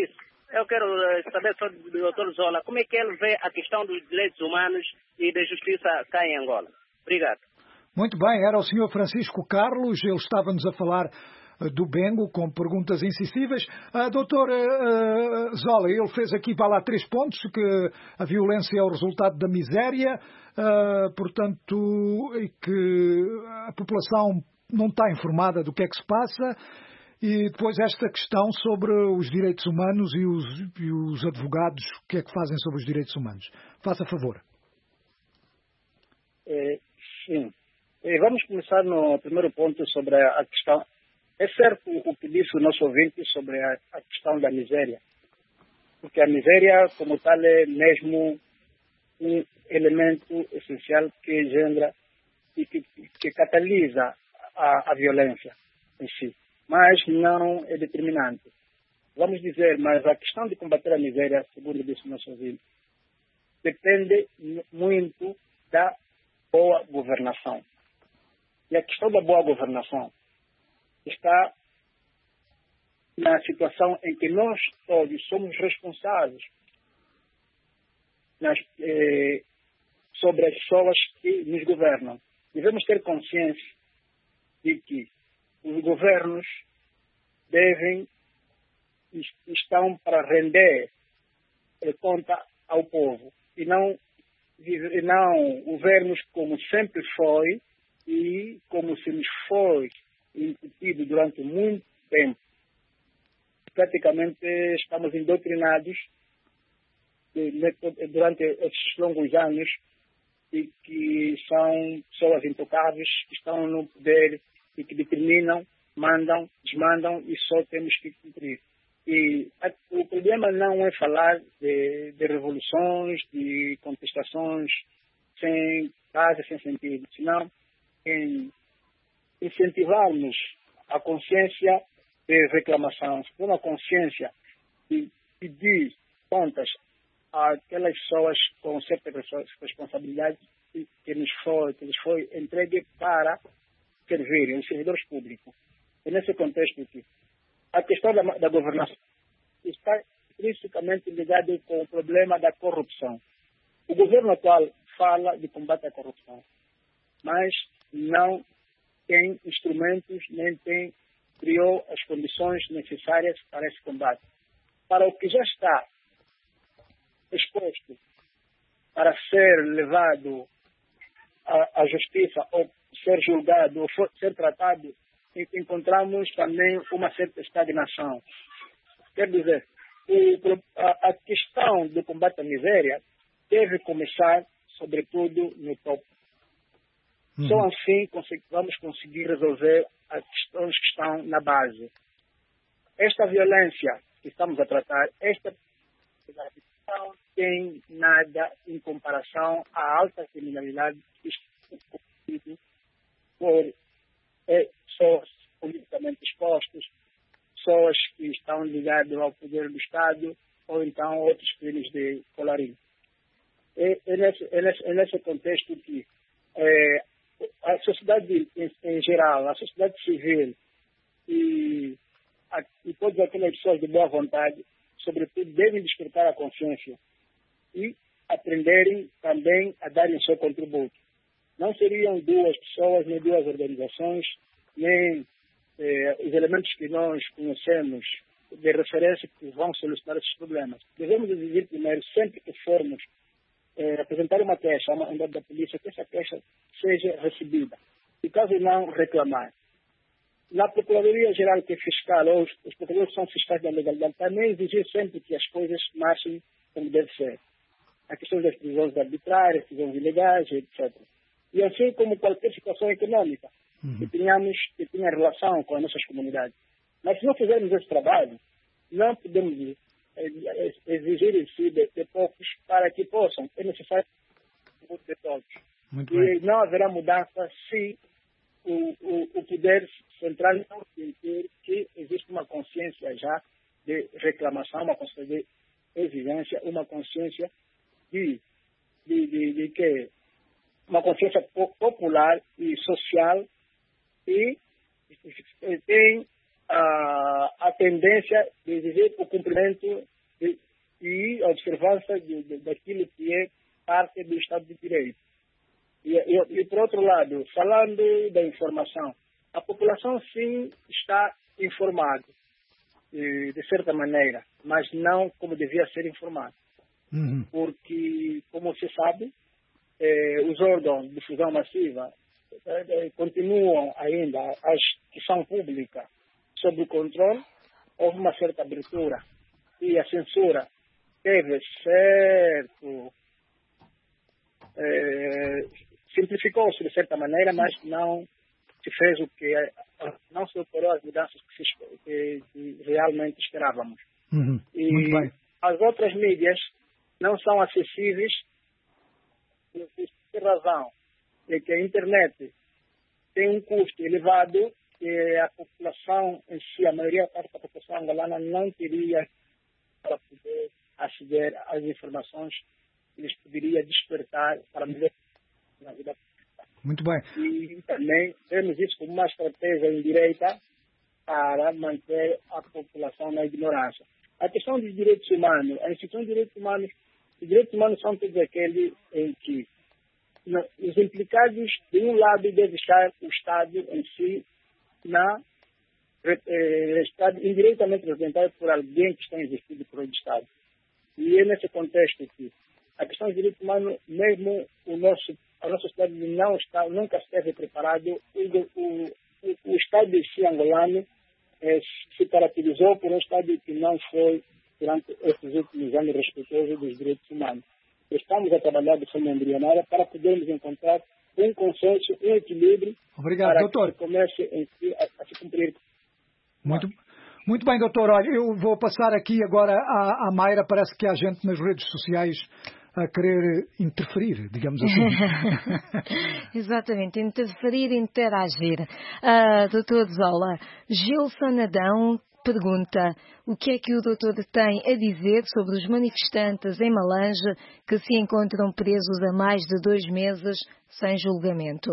eu quero saber só do doutor Zola, como é que ele vê a questão dos direitos humanos e da justiça cá em Angola. Obrigado. Muito bem, era o senhor Francisco Carlos, ele estava-nos a falar do Bengo, com perguntas incisives. Uh, doutor uh, Zola, ele fez aqui, vai lá, três pontos, que a violência é o resultado da miséria, uh, portanto, e que a população não está informada do que é que se passa, e depois esta questão sobre os direitos humanos e os, e os advogados, o que é que fazem sobre os direitos humanos. Faça favor. É, sim. E vamos começar no primeiro ponto sobre a questão. É certo o que disse o nosso ouvinte sobre a, a questão da miséria, porque a miséria, como tal, é mesmo um elemento essencial que engendra e que, que catalisa a, a violência em si, mas não é determinante. Vamos dizer, mas a questão de combater a miséria, segundo disse o nosso ouvinte, depende muito da boa governação. E a questão da boa governação está na situação em que nós todos somos responsáveis nas, eh, sobre as pessoas que nos governam. Devemos ter consciência de que os governos devem, estão para render eh, conta ao povo e não, e não governos como sempre foi e como se nos foi incutido durante muito tempo. Praticamente estamos indoutrinados durante esses longos anos e que são pessoas intocáveis que estão no poder e que determinam, mandam, desmandam e só temos que cumprir. E a, o problema não é falar de, de revoluções, de contestações sem base, sem sentido, senão em incentivarmos a consciência de reclamação, uma consciência de pedir contas àquelas pessoas com certa responsabilidade que nos foi, que nos foi entregue para servirem, os servidores públicos. E nesse contexto aqui, a questão da, da governação está intrinsecamente ligada com o problema da corrupção. O governo atual fala de combate à corrupção, mas não tem instrumentos, nem tem, criou as condições necessárias para esse combate. Para o que já está exposto para ser levado à, à justiça ou ser julgado ou for, ser tratado, encontramos também uma certa estagnação. Quer dizer, o, a, a questão do combate à miséria deve começar, sobretudo, no topo. Só assim vamos conseguir resolver as questões que estão na base. Esta violência que estamos a tratar, esta não tem nada em comparação à alta criminalidade que está cometido por é, pessoas politicamente expostas, pessoas que estão ligadas ao poder do Estado ou então outros crimes de colarinho. É, é, nesse, é, nesse, é nesse contexto que é, a sociedade em, em geral, a sociedade civil e, a, e todas aquelas pessoas de boa vontade, sobretudo, devem despertar a consciência e aprenderem também a darem o seu contributo. Não seriam duas pessoas, nem duas organizações, nem eh, os elementos que nós conhecemos de referência que vão solucionar esses problemas. Devemos exigir primeiro, sempre que formos eh, apresentar uma queixa a uma unidade da polícia, que essa queixa seja recebida. E caso não, reclamar. Na Procuradoria-Geral, que é fiscal, ou os, os procuradores são fiscais da legalidade, também exigir sempre que as coisas marchem como deve ser. A questão das prisões arbitrárias, prisões ilegais, etcétera. E assim como qualquer situação econômica uhum. que tenhamos, que tenha relação com as nossas comunidades. Mas se não fizermos esse trabalho, não podemos exigir em si de, de poucos para que possam. É necessário de todos. Muito e bem. Não haverá mudança se o, o, o poder central não sentir que existe uma consciência já de reclamação, uma consciência de exigência, uma consciência de, de, de, de que uma consciência popular e social e tem a, a tendência de exigir o cumprimento e, e a observância de, de, daquilo que é parte do Estado de Direito. E, e, e, por outro lado, falando da informação, a população sim está informada, de, de certa maneira, mas não como devia ser informada. Uhum. Porque, como se sabe, eh, os órgãos de difusão massiva eh, continuam ainda, as que são públicas, sob o controle. Houve uma certa abertura e a censura teve certo... Eh, simplificou-se de certa maneira, mas não se fez o que... não se operou as mudanças que, se, que, que realmente esperávamos. Uhum. E muito bem. As outras mídias não são acessíveis por razão é que a internet tem um custo elevado e a população em si, a maioria da população angolana não teria para poder aceder às informações que lhes poderia despertar para melhorar na vida. Muito bem. E também vemos isso como uma estratégia indireita para manter a população na ignorância. A questão dos direitos humanos, a instituição de direitos humanos, os direitos humanos são todos aqueles em que no, os implicados, de um lado, deve estar o Estado em si, na, eh, Estado indiretamente representado por alguém que está investido por um Estado. E é nesse contexto que a questão dos direitos humanos, mesmo o nosso, a nossa Estado não está, nunca esteve preparado, o, o, o, o Estado de si angolano eh, se caracterizou por um Estado que não foi, durante esses últimos anos, respeitoso dos direitos humanos. Estamos a trabalhar de forma embrionária para podermos encontrar um consenso, um equilíbrio. Obrigado, para doutor. que se comece em si a, a se cumprir. Muito, muito bem, doutor. Olha, eu vou passar aqui agora à, à Mayra. Parece que há gente nas redes sociais a querer interferir, digamos assim. Exatamente, interferir, interagir. Uh, doutor Zola, Gilson Adão pergunta o que é que o doutor tem a dizer sobre os manifestantes em Malange que se encontram presos há mais de dois meses sem julgamento.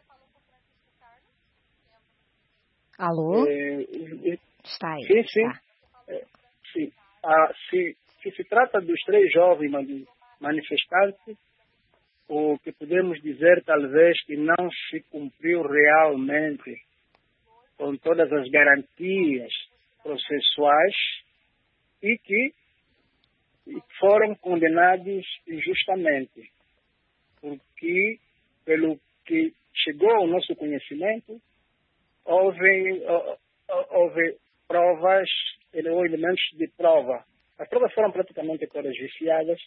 Alô? É, é, Está aí. Sim, sim. Está. É, sim. Ah, se, se se trata dos três jovens manifestantes, o que podemos dizer talvez que não se cumpriu realmente com todas as garantias processuais e que foram condenados injustamente, porque, pelo que chegou ao nosso conhecimento, houve, houve provas ou elementos de prova. As provas foram praticamente todas viciadas,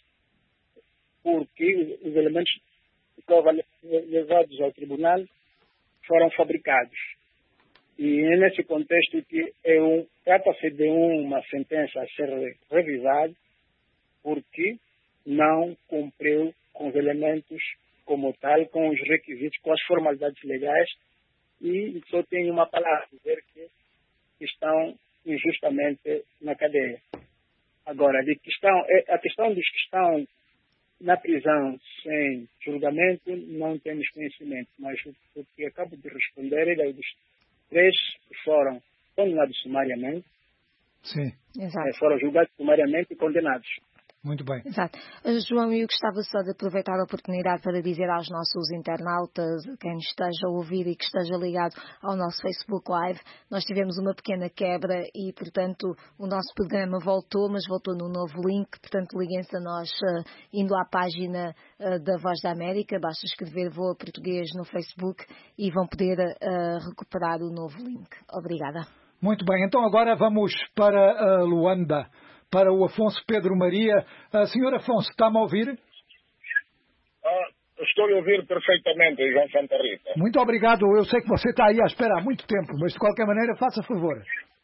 porque os elementos de prova levados ao tribunal foram fabricados. E é nesse contexto que é um, trata-se de uma sentença a ser revisada, porque não cumpriu com os elementos como tal, com os requisitos, com as formalidades legais, e só tenho uma palavra, dizer que estão injustamente na cadeia. Agora, de questão, a questão dos que estão na prisão sem julgamento, não temos conhecimento, mas o que acabo de responder é dos três que foram condenados sumariamente. Sim. Exato. Foram julgados sumariamente e condenados. Muito bem. Exato. João, eu gostava só de aproveitar a oportunidade para dizer aos nossos internautas, quem esteja a ouvir e que esteja ligado ao nosso Facebook Live, nós tivemos uma pequena quebra e, portanto, o nosso programa voltou, mas voltou num novo link, portanto, liguem-se a nós uh, indo à página uh, da Voz da América, basta escrever Voa Português no Facebook e vão poder uh, recuperar o novo link. Obrigada. Muito bem, então agora vamos para uh, Luanda. Para o Afonso Pedro Maria. Uh, senhor Afonso, está-me a ouvir? Ah, estou a ouvir perfeitamente, João Santa Rita. Muito obrigado. Eu sei que você está aí à espera há muito tempo, mas de qualquer maneira, faça favor.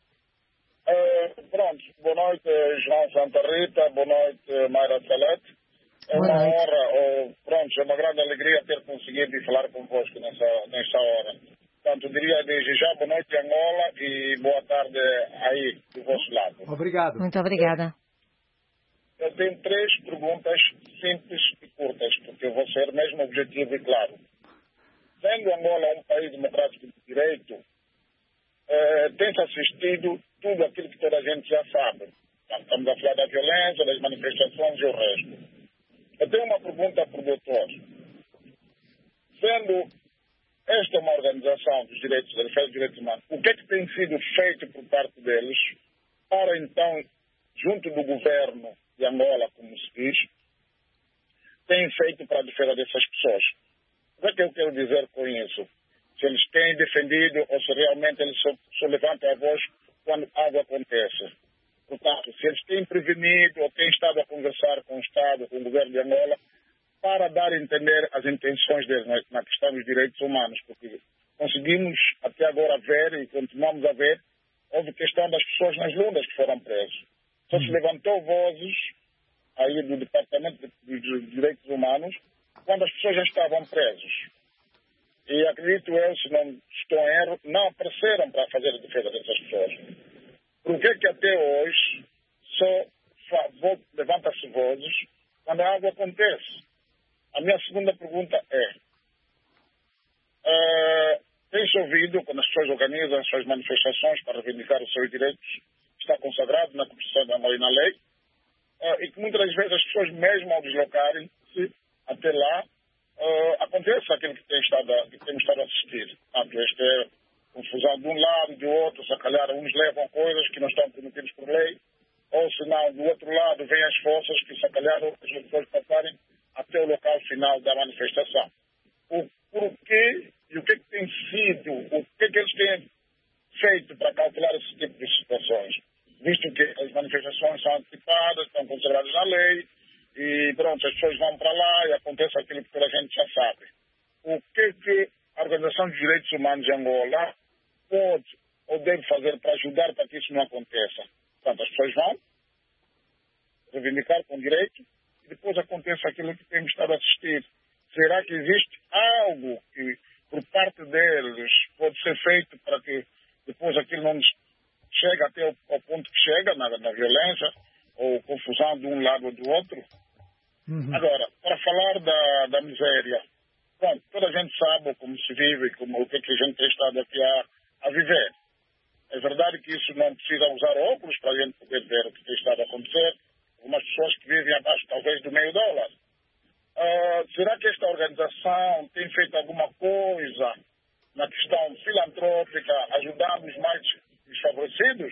Uh, pronto, boa noite, João Santa Rita, boa noite, Mayra Salete. É boa uma noite. honra, ou, pronto, é uma grande alegria ter conseguido falar convosco nessa, nessa hora. Portanto, diria desde já boa noite, Angola, e boa tarde aí do vosso lado. Obrigado. Muito obrigada. Eu tenho três perguntas simples e curtas, porque eu vou ser mesmo objetivo e claro. Sendo Angola um país democrático de direito, eh, tem-se assistido tudo aquilo que toda a gente já sabe. estamos a falar da violência, das manifestações e o resto. Eu tenho uma pergunta para o doutor. Sendo esta uma organização dos direitos, da defesa dos direitos humanos, o que é que tem sido feito por parte deles para, então, junto do governo de Angola, como se diz, têm feito para a defesa dessas pessoas? O que é que eu quero dizer com isso? Se eles têm defendido ou se realmente eles só, só levantam a voz quando algo acontece. Portanto, se eles têm prevenido ou têm estado a conversar com o Estado, com o governo de Angola, para dar a entender as intenções deles na, na questão dos direitos humanos, porque conseguimos até agora ver e continuamos a ver, houve questão das pessoas nas lutas que foram presos. Só se levantou vozes aí do Departamento de, de Direitos Humanos quando as pessoas já estavam presas. E acredito eu, se não estou em erro, não apareceram para fazer a defesa dessas pessoas. Por que que até hoje só levanta-se vozes quando algo acontece? A minha segunda pergunta é, uh, tem-se ouvido, quando as pessoas organizam as suas manifestações para reivindicar os seus direitos, está consagrado na Constituição de Angola e na lei, uh, e que muitas das vezes as pessoas mesmo ao deslocarem-se até lá, uh, acontece aquilo que, tem estado a, que temos estado a assistir. Portanto, esta é confusão de um lado e do outro, se calhar uns levam coisas que não estão permitidas por lei, ou se não, do outro lado vêm as forças que se calhar as pessoas passarem até o local final da manifestação. O porquê e o que, é que tem sido, o que, é que eles têm feito para calcular esse tipo de situações? Visto que as manifestações são antecipadas, estão consideradas na lei, e pronto, as pessoas vão para lá e acontece aquilo que toda a gente já sabe. O que é que a Organização dos Direitos Humanos de Angola pode ou deve fazer para ajudar para que isso não aconteça? Portanto, as pessoas vão reivindicar com direito, depois acontece aquilo que temos estado a assistir. Será que existe algo que, por parte deles, pode ser feito para que depois aquilo não chegue até ao, ao ponto que chega, na, na violência, ou confusão de um lado ou do outro? Uhum. Agora, para falar da, da miséria, bom, toda a gente sabe como se vive, como, o que, é que a gente tem estado aqui a, a viver. É verdade que isso não precisa usar óculos para a gente poder ver o que tem estado a acontecer. Algumas pessoas que vivem abaixo, talvez, do meio dólar. Uh, será que esta organização tem feito alguma coisa na questão filantrópica, ajudando os mais desfavorecidos?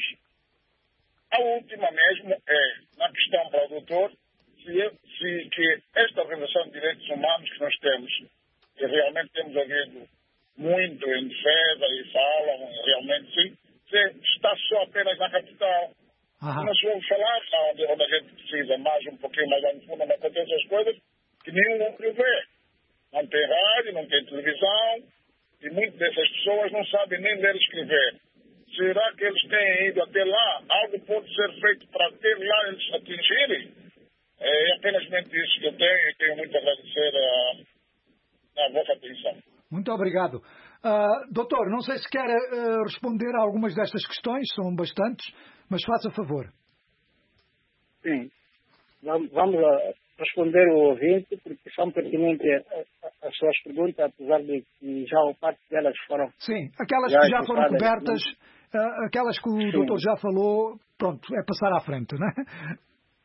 A última mesmo é, na questão para o doutor, se, se que esta Organização de Direitos Humanos que nós temos, e realmente temos ouvido muito em defesa e falam, realmente sim, se está só apenas na capital. Aham. Nós vamos falar onde, onde a gente precisa, mais um pouquinho mais lá no fundo, onde acontecem as coisas que nenhum outro vê. Não tem rádio, não tem televisão, e muitas dessas pessoas não sabem nem ler e escrever. Será que eles têm ido até lá? Algo pode ser feito para até lá eles atingirem? É apenas isso que eu tenho e tenho muito a agradecer a, a vossa atenção. Muito obrigado. Uh, doutor, não sei se quer uh, responder a algumas destas questões, são bastantes, mas faça favor. Sim. Vamos, vamos a responder o ouvinte, porque são pertinentes as suas perguntas, apesar de que já o parte delas foram... Sim, aquelas já que já foram cobertas, uh, aquelas que o sim. doutor já falou, pronto, é passar à frente, não é?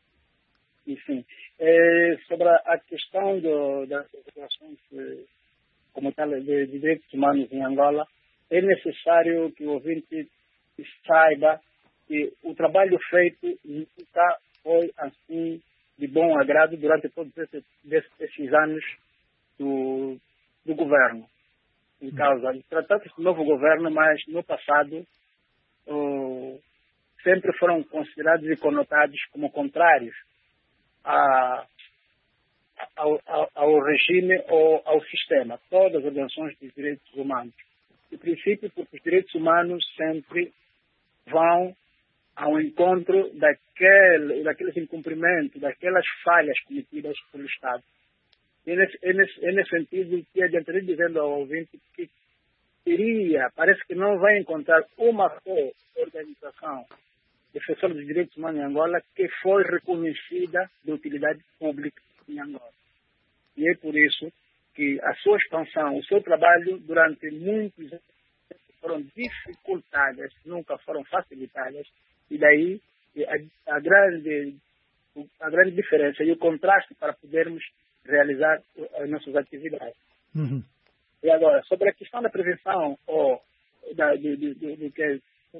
E sim. É, sobre a questão do, das situações como tal de, de direitos humanos em Angola, é necessário que o ouvinte saiba que o trabalho feito nunca foi assim de bom agrado durante todos esses, esses anos do, do governo. Em causa, tratando-se de novo governo, mas no passado uh, sempre foram considerados e conotados como contrários a, ao, ao, ao regime ou ao sistema, todas as organizações de direitos humanos. Em princípio, porque os direitos humanos sempre vão ao encontro daquele, daqueles incumprimentos, daquelas falhas cometidas pelo Estado. E é nesse, é nesse, é nesse sentido que adiantaria dizendo ao ouvinte que teria, parece que não vai encontrar uma só organização defensora dos direitos humanos em Angola que foi reconhecida de utilidade pública em Angola. E é por isso que a sua expansão, o seu trabalho durante muitos anos foram dificultadas, nunca foram facilitadas, e daí a, a, grande, a grande diferença e o contraste para podermos realizar as nossas atividades. Uhum. E agora, sobre a questão da prevenção, ou da de, de, de, de, de,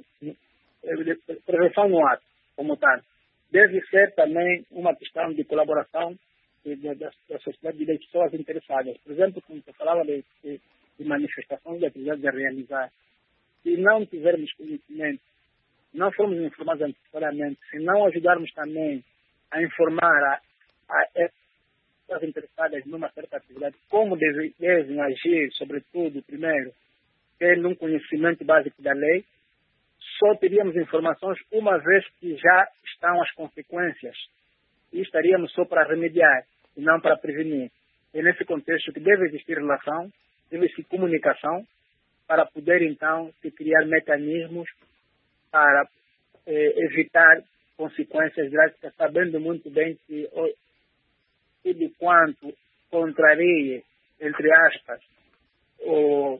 de prevenção no ato, como tal, deve ser também uma questão de colaboração de, de, da, da sociedade e das pessoas interessadas. Por exemplo, como eu falava de, de, de manifestações de atividades a realizar, se não tivermos conhecimento, não formos informados antecipadamente, se não ajudarmos também a informar a, a pessoas interessadas numa certa atividade, como devem, devem agir, sobretudo, primeiro, tendo um conhecimento básico da lei, só teríamos informações uma vez que já estão as consequências e estaríamos só para remediar e não para prevenir. É nesse contexto que deve existir relação, deve existir comunicação para poder, então, se criar mecanismos para eh, evitar consequências drásticas, sabendo muito bem que oh, tudo quanto contraria, entre aspas, o,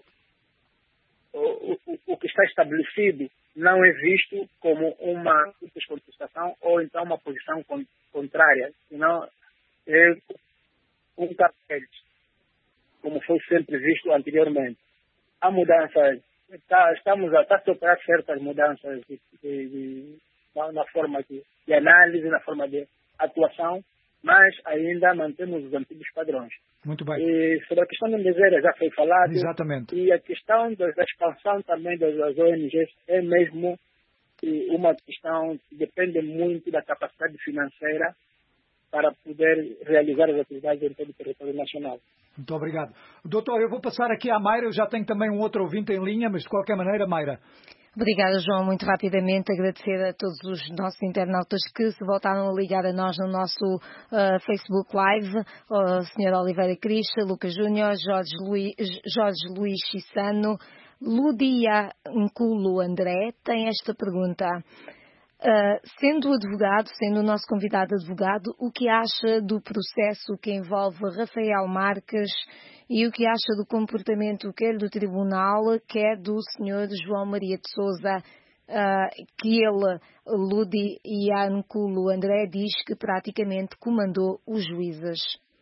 o, o, o que está estabelecido não é visto como uma contestação ou então uma posição contrária, senão é um cartel, como foi sempre visto anteriormente. Há mudanças, está, estamos a, está a operar certas mudanças de, de, de, na, na forma de, de análise, na forma de atuação, mas ainda mantemos os antigos padrões. Muito bem. E sobre a questão da miséria já foi falado. Exatamente. E a questão da, da expansão também das, das O N Gs é mesmo uma questão que depende muito da capacidade financeira para poder realizar as atividades em todo o território nacional. Muito obrigado. Doutor, eu vou passar aqui à Mayra, eu já tenho também um outro ouvinte em linha, mas de qualquer maneira, Mayra. Obrigada, João. Muito rapidamente agradecer a todos os nossos internautas que se voltaram a ligar a nós no nosso uh, Facebook Live, o senhor Oliveira Cristo, Lucas Júnior, Jorge Luís, Jorge Luís Chissano, Ludia Nculo André, tem esta pergunta. Uh, sendo advogado, sendo o nosso convidado advogado, o que acha do processo que envolve Rafael Marques e o que acha do comportamento quer do tribunal, quer do senhor João Maria de Sousa, uh, que ele, Ludi Nculo André, diz que praticamente comandou os juízes?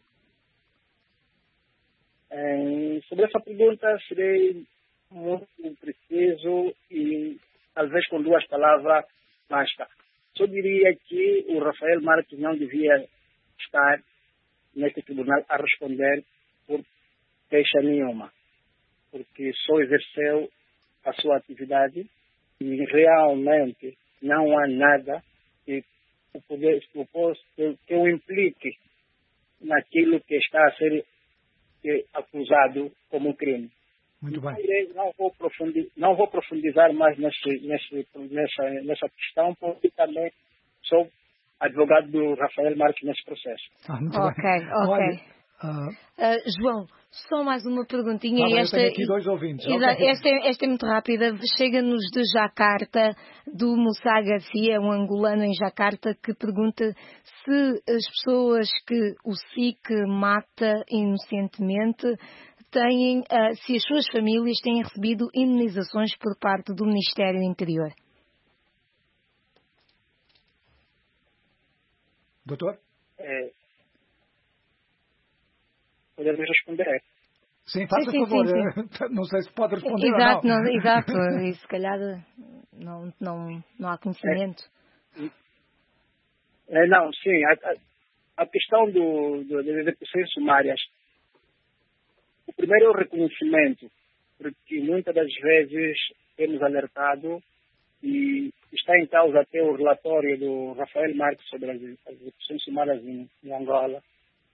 É, sobre essa pergunta, serei muito preciso e talvez com duas palavras basta. Só diria que o Rafael Marques não devia estar neste tribunal a responder por queixa nenhuma, porque só exerceu a sua atividade e realmente não há nada que o poder que, que o implique naquilo que está a ser que, acusado como crime. Muito bem. Não vou, não vou profundizar mais nesse, nesse, nessa, nessa questão, porque também sou advogado do Rafael Marques nesse processo. Ah, muito ok, bem. ok. Olha, uh... Uh, João, só mais uma perguntinha. Ah, esta, eu tenho aqui dois ouvintes. Exa, Okay. esta, esta é muito rápida. Chega-nos de Jacarta, do Moussa Garcia, um angolano em Jacarta, que pergunta se as pessoas que o S I C mata inocentemente têm, uh, se as suas famílias têm recebido indenizações por parte do Ministério do Interior. Doutor? É, podemos responder? Sim, faça sim, sim, favor. sim, sim. Não sei se pode responder exato, ou não. não. Exato, e se calhar não, não, não há conhecimento. É, não, sim. A, a questão do, do, das execuções sumárias, o primeiro é o reconhecimento, porque muitas das vezes temos alertado e está em causa até o relatório do Rafael Marques sobre as, as execuções sumárias em, em Angola.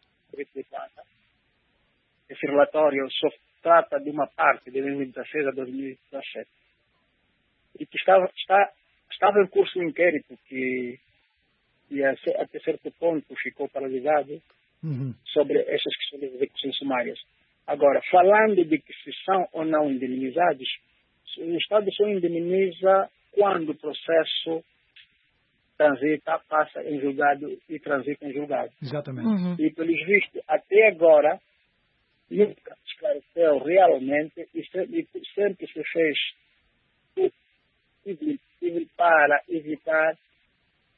Esse relatório só trata de uma parte de dois mil e dezesseis a dois mil e dezessete. E que estava, está, estava em curso um inquérito que, que a, até certo ponto ficou paralisado uhum. sobre essas questões de execuções sumárias. Agora, falando de que se são ou não indemnizados, o Estado só indemniza quando o processo transita, passa em julgado e transita em julgado. Exatamente. Uhum. E, pelos vistos, até agora, nunca esclareceu realmente e sempre se fez tudo para evitar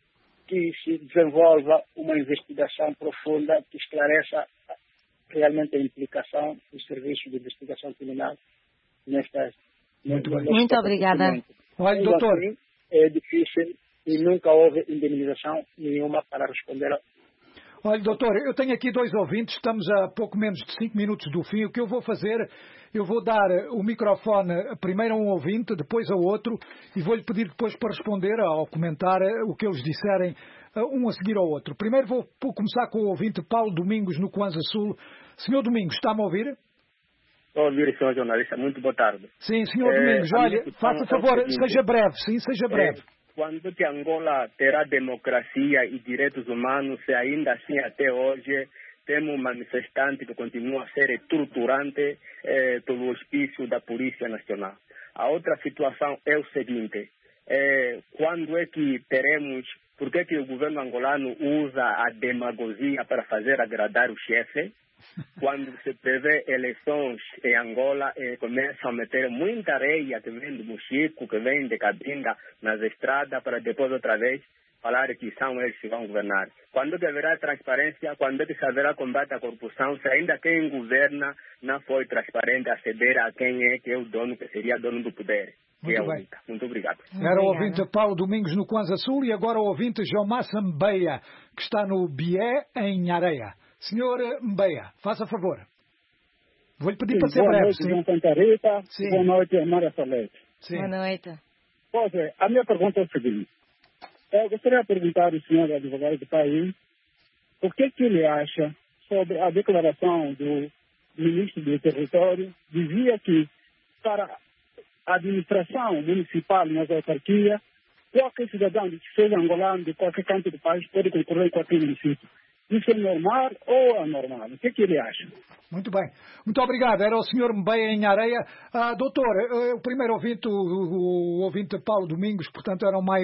que se desenvolva uma investigação profunda que esclareça realmente a implicação dos serviços de investigação criminal nestas. Muito bem. Muito obrigada. Olha, doutor. Assim, é difícil e nunca houve indemnização nenhuma para responder a. Olha, doutor, eu tenho aqui dois ouvintes, estamos a pouco menos de cinco minutos do fim. O que eu vou fazer, eu vou dar o microfone primeiro a um ouvinte, depois a outro, e vou-lhe pedir depois para responder ou comentar o que eles disserem, um a seguir ao outro. Primeiro vou começar com o ouvinte Paulo Domingos, no Kwanza Sul. Senhor Domingos, está-me a ouvir? Estou a ouvir, senhor jornalista. Muito boa tarde. Sim, senhor é, Domingos, olha, faça favor, é seja breve, sim, seja breve. É, quando que Angola terá democracia e direitos humanos, se ainda assim até hoje temos um manifestante que continua a ser torturante eh, pelo hospício da Polícia Nacional. A outra situação é o seguinte, eh, quando é que teremos, por que que o governo angolano usa a demagogia para fazer agradar o chefe? Quando se prevê eleições em Angola, eh, começam a meter muita areia que vem do Mochico, que vem de Cabinda, nas estradas, para depois outra vez falar que são eles que vão governar. Quando que haverá transparência, quando que haverá combate à corrupção, se ainda quem governa não foi transparente a ceder a quem é que é o dono, que seria dono do poder. Que é bem. Muito obrigado. Era o ouvinte Paulo Domingos no Kwanza Sul e agora o ouvinte João Massa Mbeia, que está no Bié, em Areia. Senhor Mbeia, faça favor. Vou-lhe pedir sim, para ser boa breve. Noite, sim. João Cantarita. Sim. Boa noite, Maria Salete. Boa noite. Pois é, a minha pergunta é o seguinte. Eu gostaria de perguntar ao senhor advogado do país o que, que ele acha sobre a declaração do ministro do Território. Dizia que para a administração municipal nas autarquias, qualquer cidadão que seja angolano de qualquer canto do país pode concorrer em qualquer município. Isso é normal ou anormal? O que, é que ele acha? Muito bem. Muito obrigado. Era o senhor Mbeia em Areia. Ah, doutor, o primeiro ouvinte, o, o ouvinte Paulo Domingos, portanto eram mais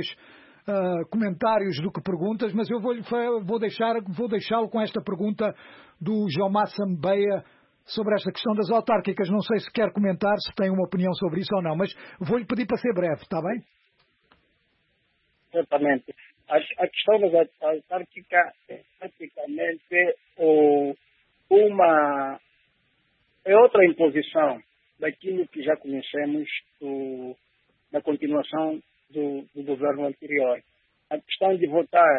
uh, comentários do que perguntas, mas eu vou, vou, deixar, vou deixá-lo com esta pergunta do João Massa Mbeia sobre esta questão das autárquicas. Não sei se quer comentar, se tem uma opinião sobre isso ou não, mas vou-lhe pedir para ser breve, está bem? Certamente. A, a questão da autárquica é praticamente o, uma é outra imposição daquilo que já conhecemos do, da continuação do, do governo anterior. A questão de votar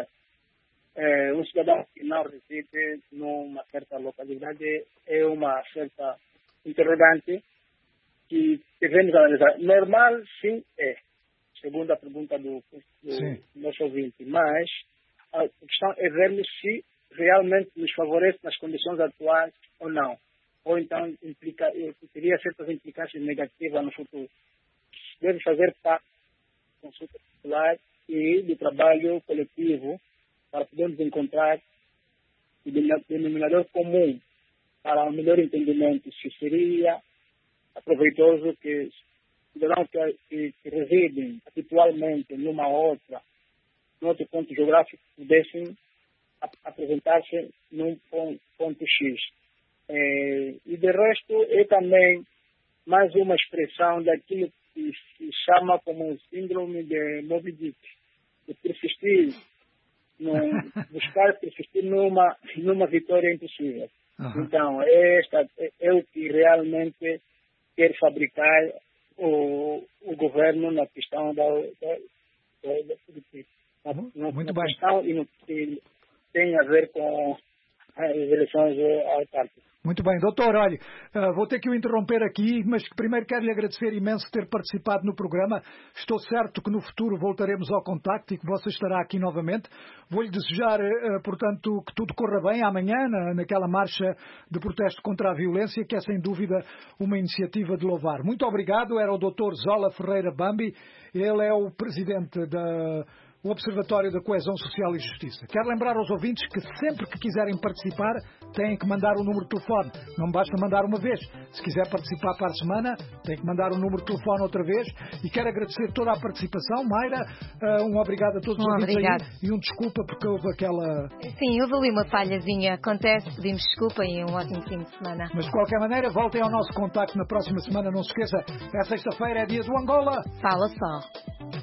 é, um cidadão que não reside numa certa localidade é uma certa interrogante que devemos analisar. Normal, sim, é. Segundo a pergunta do, do nosso ouvinte, mas a questão é vermos se realmente nos favorece nas condições atuais ou não. Ou então implica, teria certas implicações negativas no futuro. Deve fazer parte da consulta popular e do trabalho coletivo para podermos encontrar o denominador comum para um melhor entendimento, se seria aproveitoso que cidadãos que, que, que residem habitualmente numa outra, num outro ponto geográfico, pudessem ap apresentar-se num ponto, ponto X. É, e de resto é também mais uma expressão daquilo que se chama como síndrome de Moby Dick, de persistir, num, buscar persistir numa, numa vitória impossível. Uhum. Então, esta é, é o que realmente quer fabricar O, o governo na questão da, da, da, da, na, Muito na bem. questão e no que tem a ver com as eleições autárquicas. Muito bem, doutor, olha, uh, vou ter que o interromper aqui, mas primeiro quero lhe agradecer imenso ter participado no programa. Estou certo que no futuro voltaremos ao contacto e que você estará aqui novamente. Vou-lhe desejar, uh, portanto, que tudo corra bem amanhã, na, naquela marcha de protesto contra a violência, que é sem dúvida uma iniciativa de louvar. Muito obrigado, era o doutor Zola Ferreira Bambi, ele é o presidente da... o Observatório da Coesão Social e Justiça. Quero lembrar aos ouvintes que sempre que quiserem participar têm que mandar um número de telefone. Não basta mandar uma vez. Se quiser participar para a semana, tem que mandar um número de telefone outra vez. E quero agradecer toda a participação. Mayra, uh, um obrigado a todos os um ouvintes obrigado. aí. E um desculpa porque houve aquela... Sim, houve ali uma falhazinha. Acontece, pedimos desculpa e um ótimo fim de semana. Mas de qualquer maneira, voltem ao nosso contacto na próxima semana. Não se esqueça, é sexta-feira, é dia do Angola. Fala só.